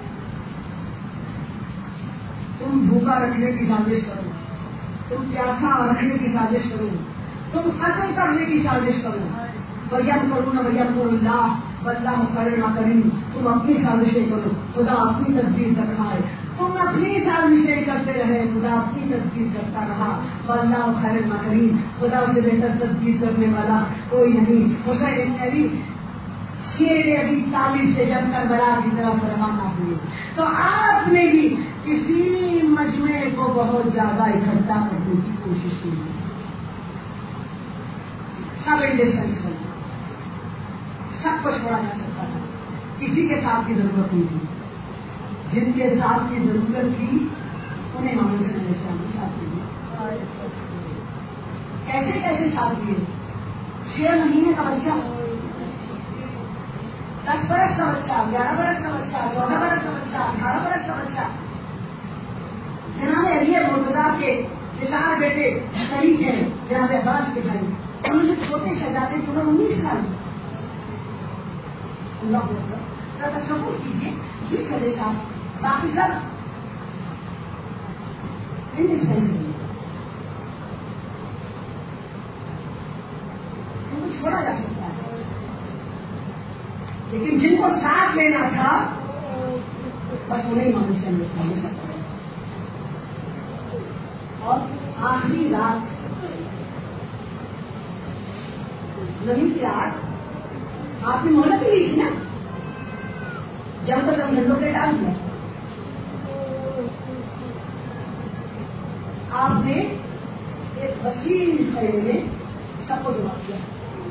تم بھوکا رکھنے کی سازش کرو, تم پیاسا رکھنے کی سازش کرو, تم قتل کرنے کی سازش کرو. بھیم کرو نہ بھیم کرو اللہ واللہ خیر نہ کریں. تم اپنی سازشیں کرو, خدا اپنی تدبیر رکھائے. تم اپنی سازشیں کرتے رہے, خدا اپنی تدبیر کرتا رہا. واللہ خیر نہ کریں, خدا سے بہتر تدبیر کرنے والا کوئی نہیں. حسین علی شیر ابی طالب سے جب کربلا کی طرف روانہ ہوئے تو آپ نے بھی کسی مجمع کو بہت زیادہ اکٹھا کرنے کی کوشش کی. سب انڈسپینسبل, سب کو چھوڑا جا سکتا تھا, کسی کے ساتھ کی ضرورت نہیں تھی. جن کے ساتھ کی ضرورت تھی انہیں محمد صلی اللہ علیہ وسلم کے ساتھ دیے. کیسے کیسے ساتھ دیے؟ چھ مہینے کا بچہ, دس برس کا بچہ, گیارہ برس کا بچہ, چودہ برس کا بچہ, اٹھارہ برس کا بچہ. جناب علی مرتضیٰ کے جو چار بیٹے شریک ہیں جناب عباس کے بھائی, ان سے چھوٹے شہزادے تھوڑا انیس سال. اللہ ذرا تصور کیجیے, یہ چلے گا, باقی سب انڈسپینسبل, ان کو چھوڑا جا سکتا ہے. لیکن جن کو ساتھ لینا تھا بس انہیں امام حسین نے سامنے سکتا ہے. اور آخری رات نبی کی رات آپ نے مہلت لی تھی نا، جب تو سب گھنٹوں پہ ڈال دیا. آپ نے ایک وسیع خیمے میں سب کو جمع کیا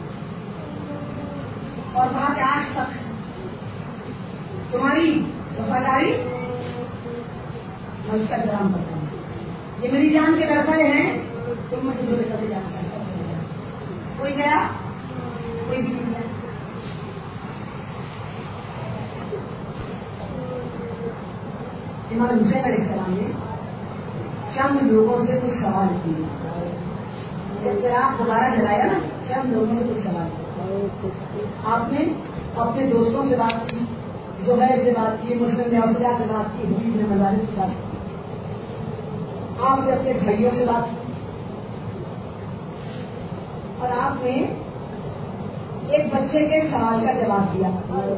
اور کہا کہ آج تک تمہاری وفاداری میں اس کا احترام کرتا ہوں. یہ میری جان کے لڑکے ہیں، تم مجھے جو کبھی جان سکتا. کوئی گیا کوئی بھی نہیں گیا. امام حسین علیہ السلام نے چند لوگوں سے کچھ سوال کیے. آپ دوبارہ جلایا نا، چند لوگوں سے کچھ سوال کیا. آپ نے اپنے دوستوں سے بات کی، زبیر سے بات کی، مسلم نے سے بات کی، حبیب نے مدارس سے بات کی. آپ نے اپنے بھائیوں سے بات کی اور آپ نے ایک بچے کے سوال کا جواب دیا.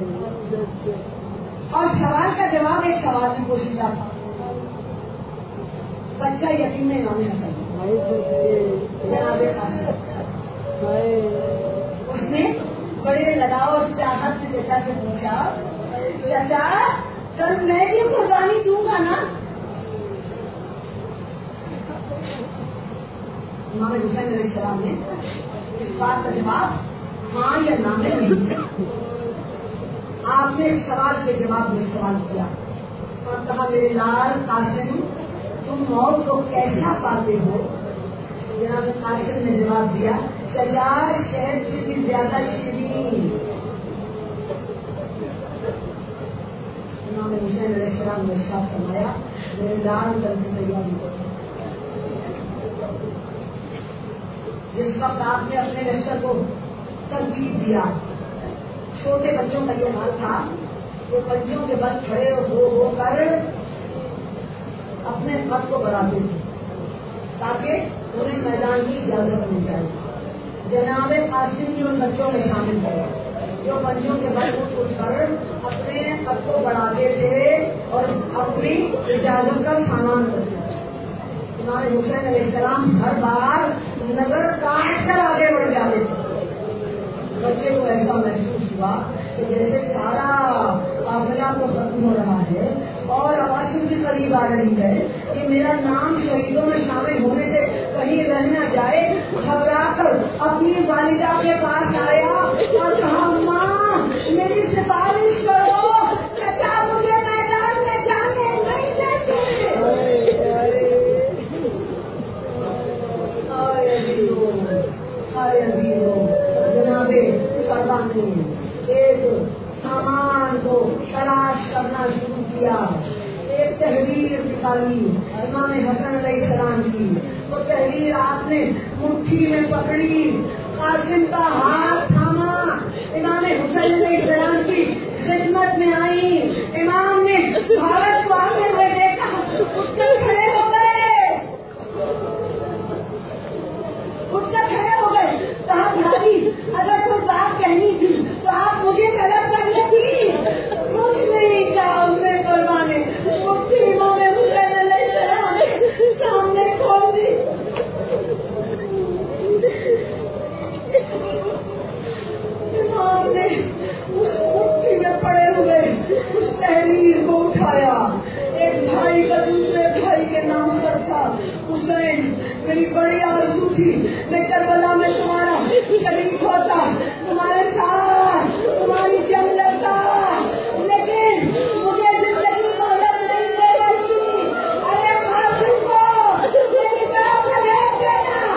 اور سوال کا جواب ایک سوال کی کوشش تھا. بچہ یقین میں امام حسین اس نے بڑے لگاؤ اور چاہت سے چچا سے پوچھا، چچا کل میں بھی قربانی دوں گا نا؟ امام حسین علیہ السلام نے اس بات کا جواب ہاں یا نہ میں نہیں. آپ نے ایک سوال کے جواب میں سوال کیا اور کہا میرے لال قاسم تم موت کو کیسا پاتے ہو؟ جناب قاسم نے جواب دیا چار شہر سے بھی زیادہ شیرین. امام حسین علیہ السلام نے ارشاد فرمایا میرے لال کر کی تیاری کرو. جس وقت آپ نے اپنے لشکر کو ترتیب دیا، چھوٹے بچوں کا یہ حال تھا کہ بچوں کے بل کھڑے ہو ہو کر اپنے خط کو بڑھاتے تھے تاکہ انہیں میدان کی اجازت مل جائے. جناب قاسم کی ان بچوں میں شامل ہے جو بچوں کے بل اٹھ اٹھ کر اپنے خط کو بڑھاتے تھے اور اپنی اجازت کا سامان کرتے تھے. امام حسین علیہ السلام ہر بار نظر کاٹ کر آگے بڑھ جاتے تھے. بچے کو ایسا محسوس ہوا کہ جیسے سارا قافلہ تو ختم ہو رہا ہے اور عواشر بھی قریب آ رہی ہے کہ میرا نام شہیدوں میں شامل ہونے سے کہیں رہ نہ جائے. گھبرا کر اپنی والدہ کے پاس آیا اور کہا ماں میری سفارش کرو، چچا مجھے میدان میں جانے نہیں دیتے. جناب قربانی ایک سامان کو تلاش کرنا شروع کیا. ایک تحریر نکالی امام حسن علیہ السلام کی. وہ تحریر آپ نے مٹھی میں پکڑی، قاسم کا ہاتھ تھاما، امام حسین علیہ السلام کی خدمت میں آئی. امام نے بھارت کو آتے ہوئے دیکھا، اٹھ کر کھڑے ہو گئے اٹھ کر کھڑے ہو گئے کہا بھائی اگر کوئی بات کہنی تھی تو آپ مجھے طلب کر لیتی. کچھ نہیں کہا ہم نے قربانے مٹھی امام حسین علیہ السلام کے سامنے کھول دی. امام نے اس مٹھی میں پڑے ہوئے اس تحریر کو اٹھایا. ایک بھائی کا دوسرے بھائی کے نام پر تھا. حسین میری بڑی آرزو تھی میں کربلا میں تمہارا شریک ہوتا، تمہارے ساتھ تمہاری جنگ لگتا، لیکن مجھے زندگی مہلت نہیں دے رہی. ارے قاسم کو میری طرف سے بھیج دینا.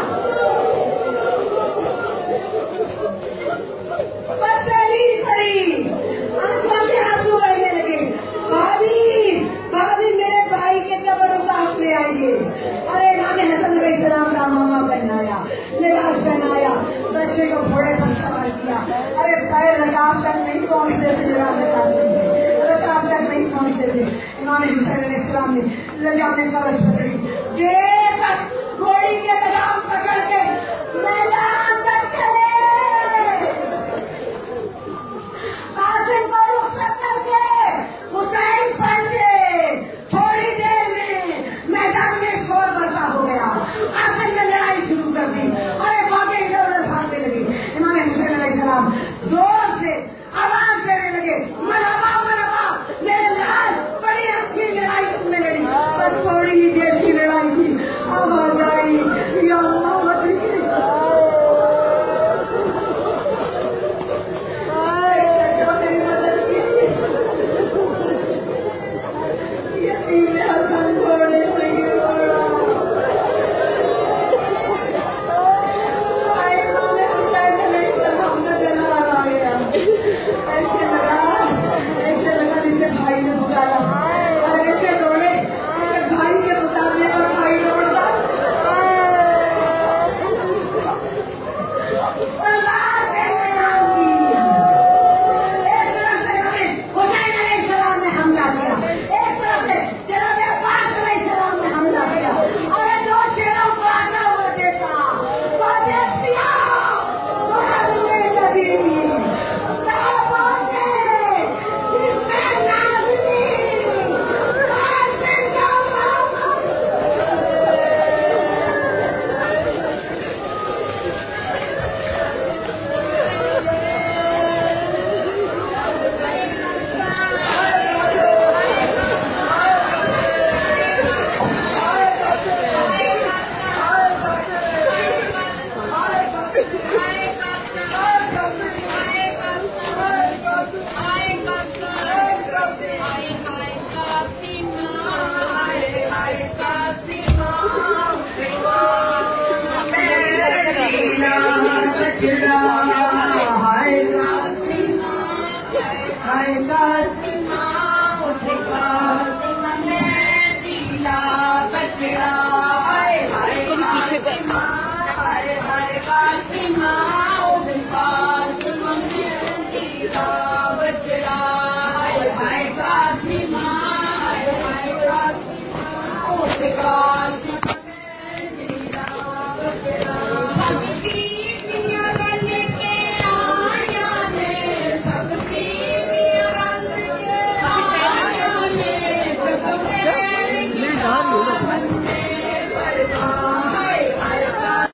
بس تحریر پڑی، آنکھوں سے آنسو بہنے لگے. بھابھی بھابھی میرے بھائی کے قبر پاس لے آئیے. ارے امام حسن علیہ السلام کا ماما پہنایا، لباس پہنایا، بچے کو گھوڑے پر سوار کیا. ارے پیر رکاب تک نہیں پہنچتے تھے، رکاب تک نہیں پہنچتے تھے. امام حسین علیہ السلام نے لجانے کبر پکڑی، گھوڑی کے لگام پکڑ کے میدان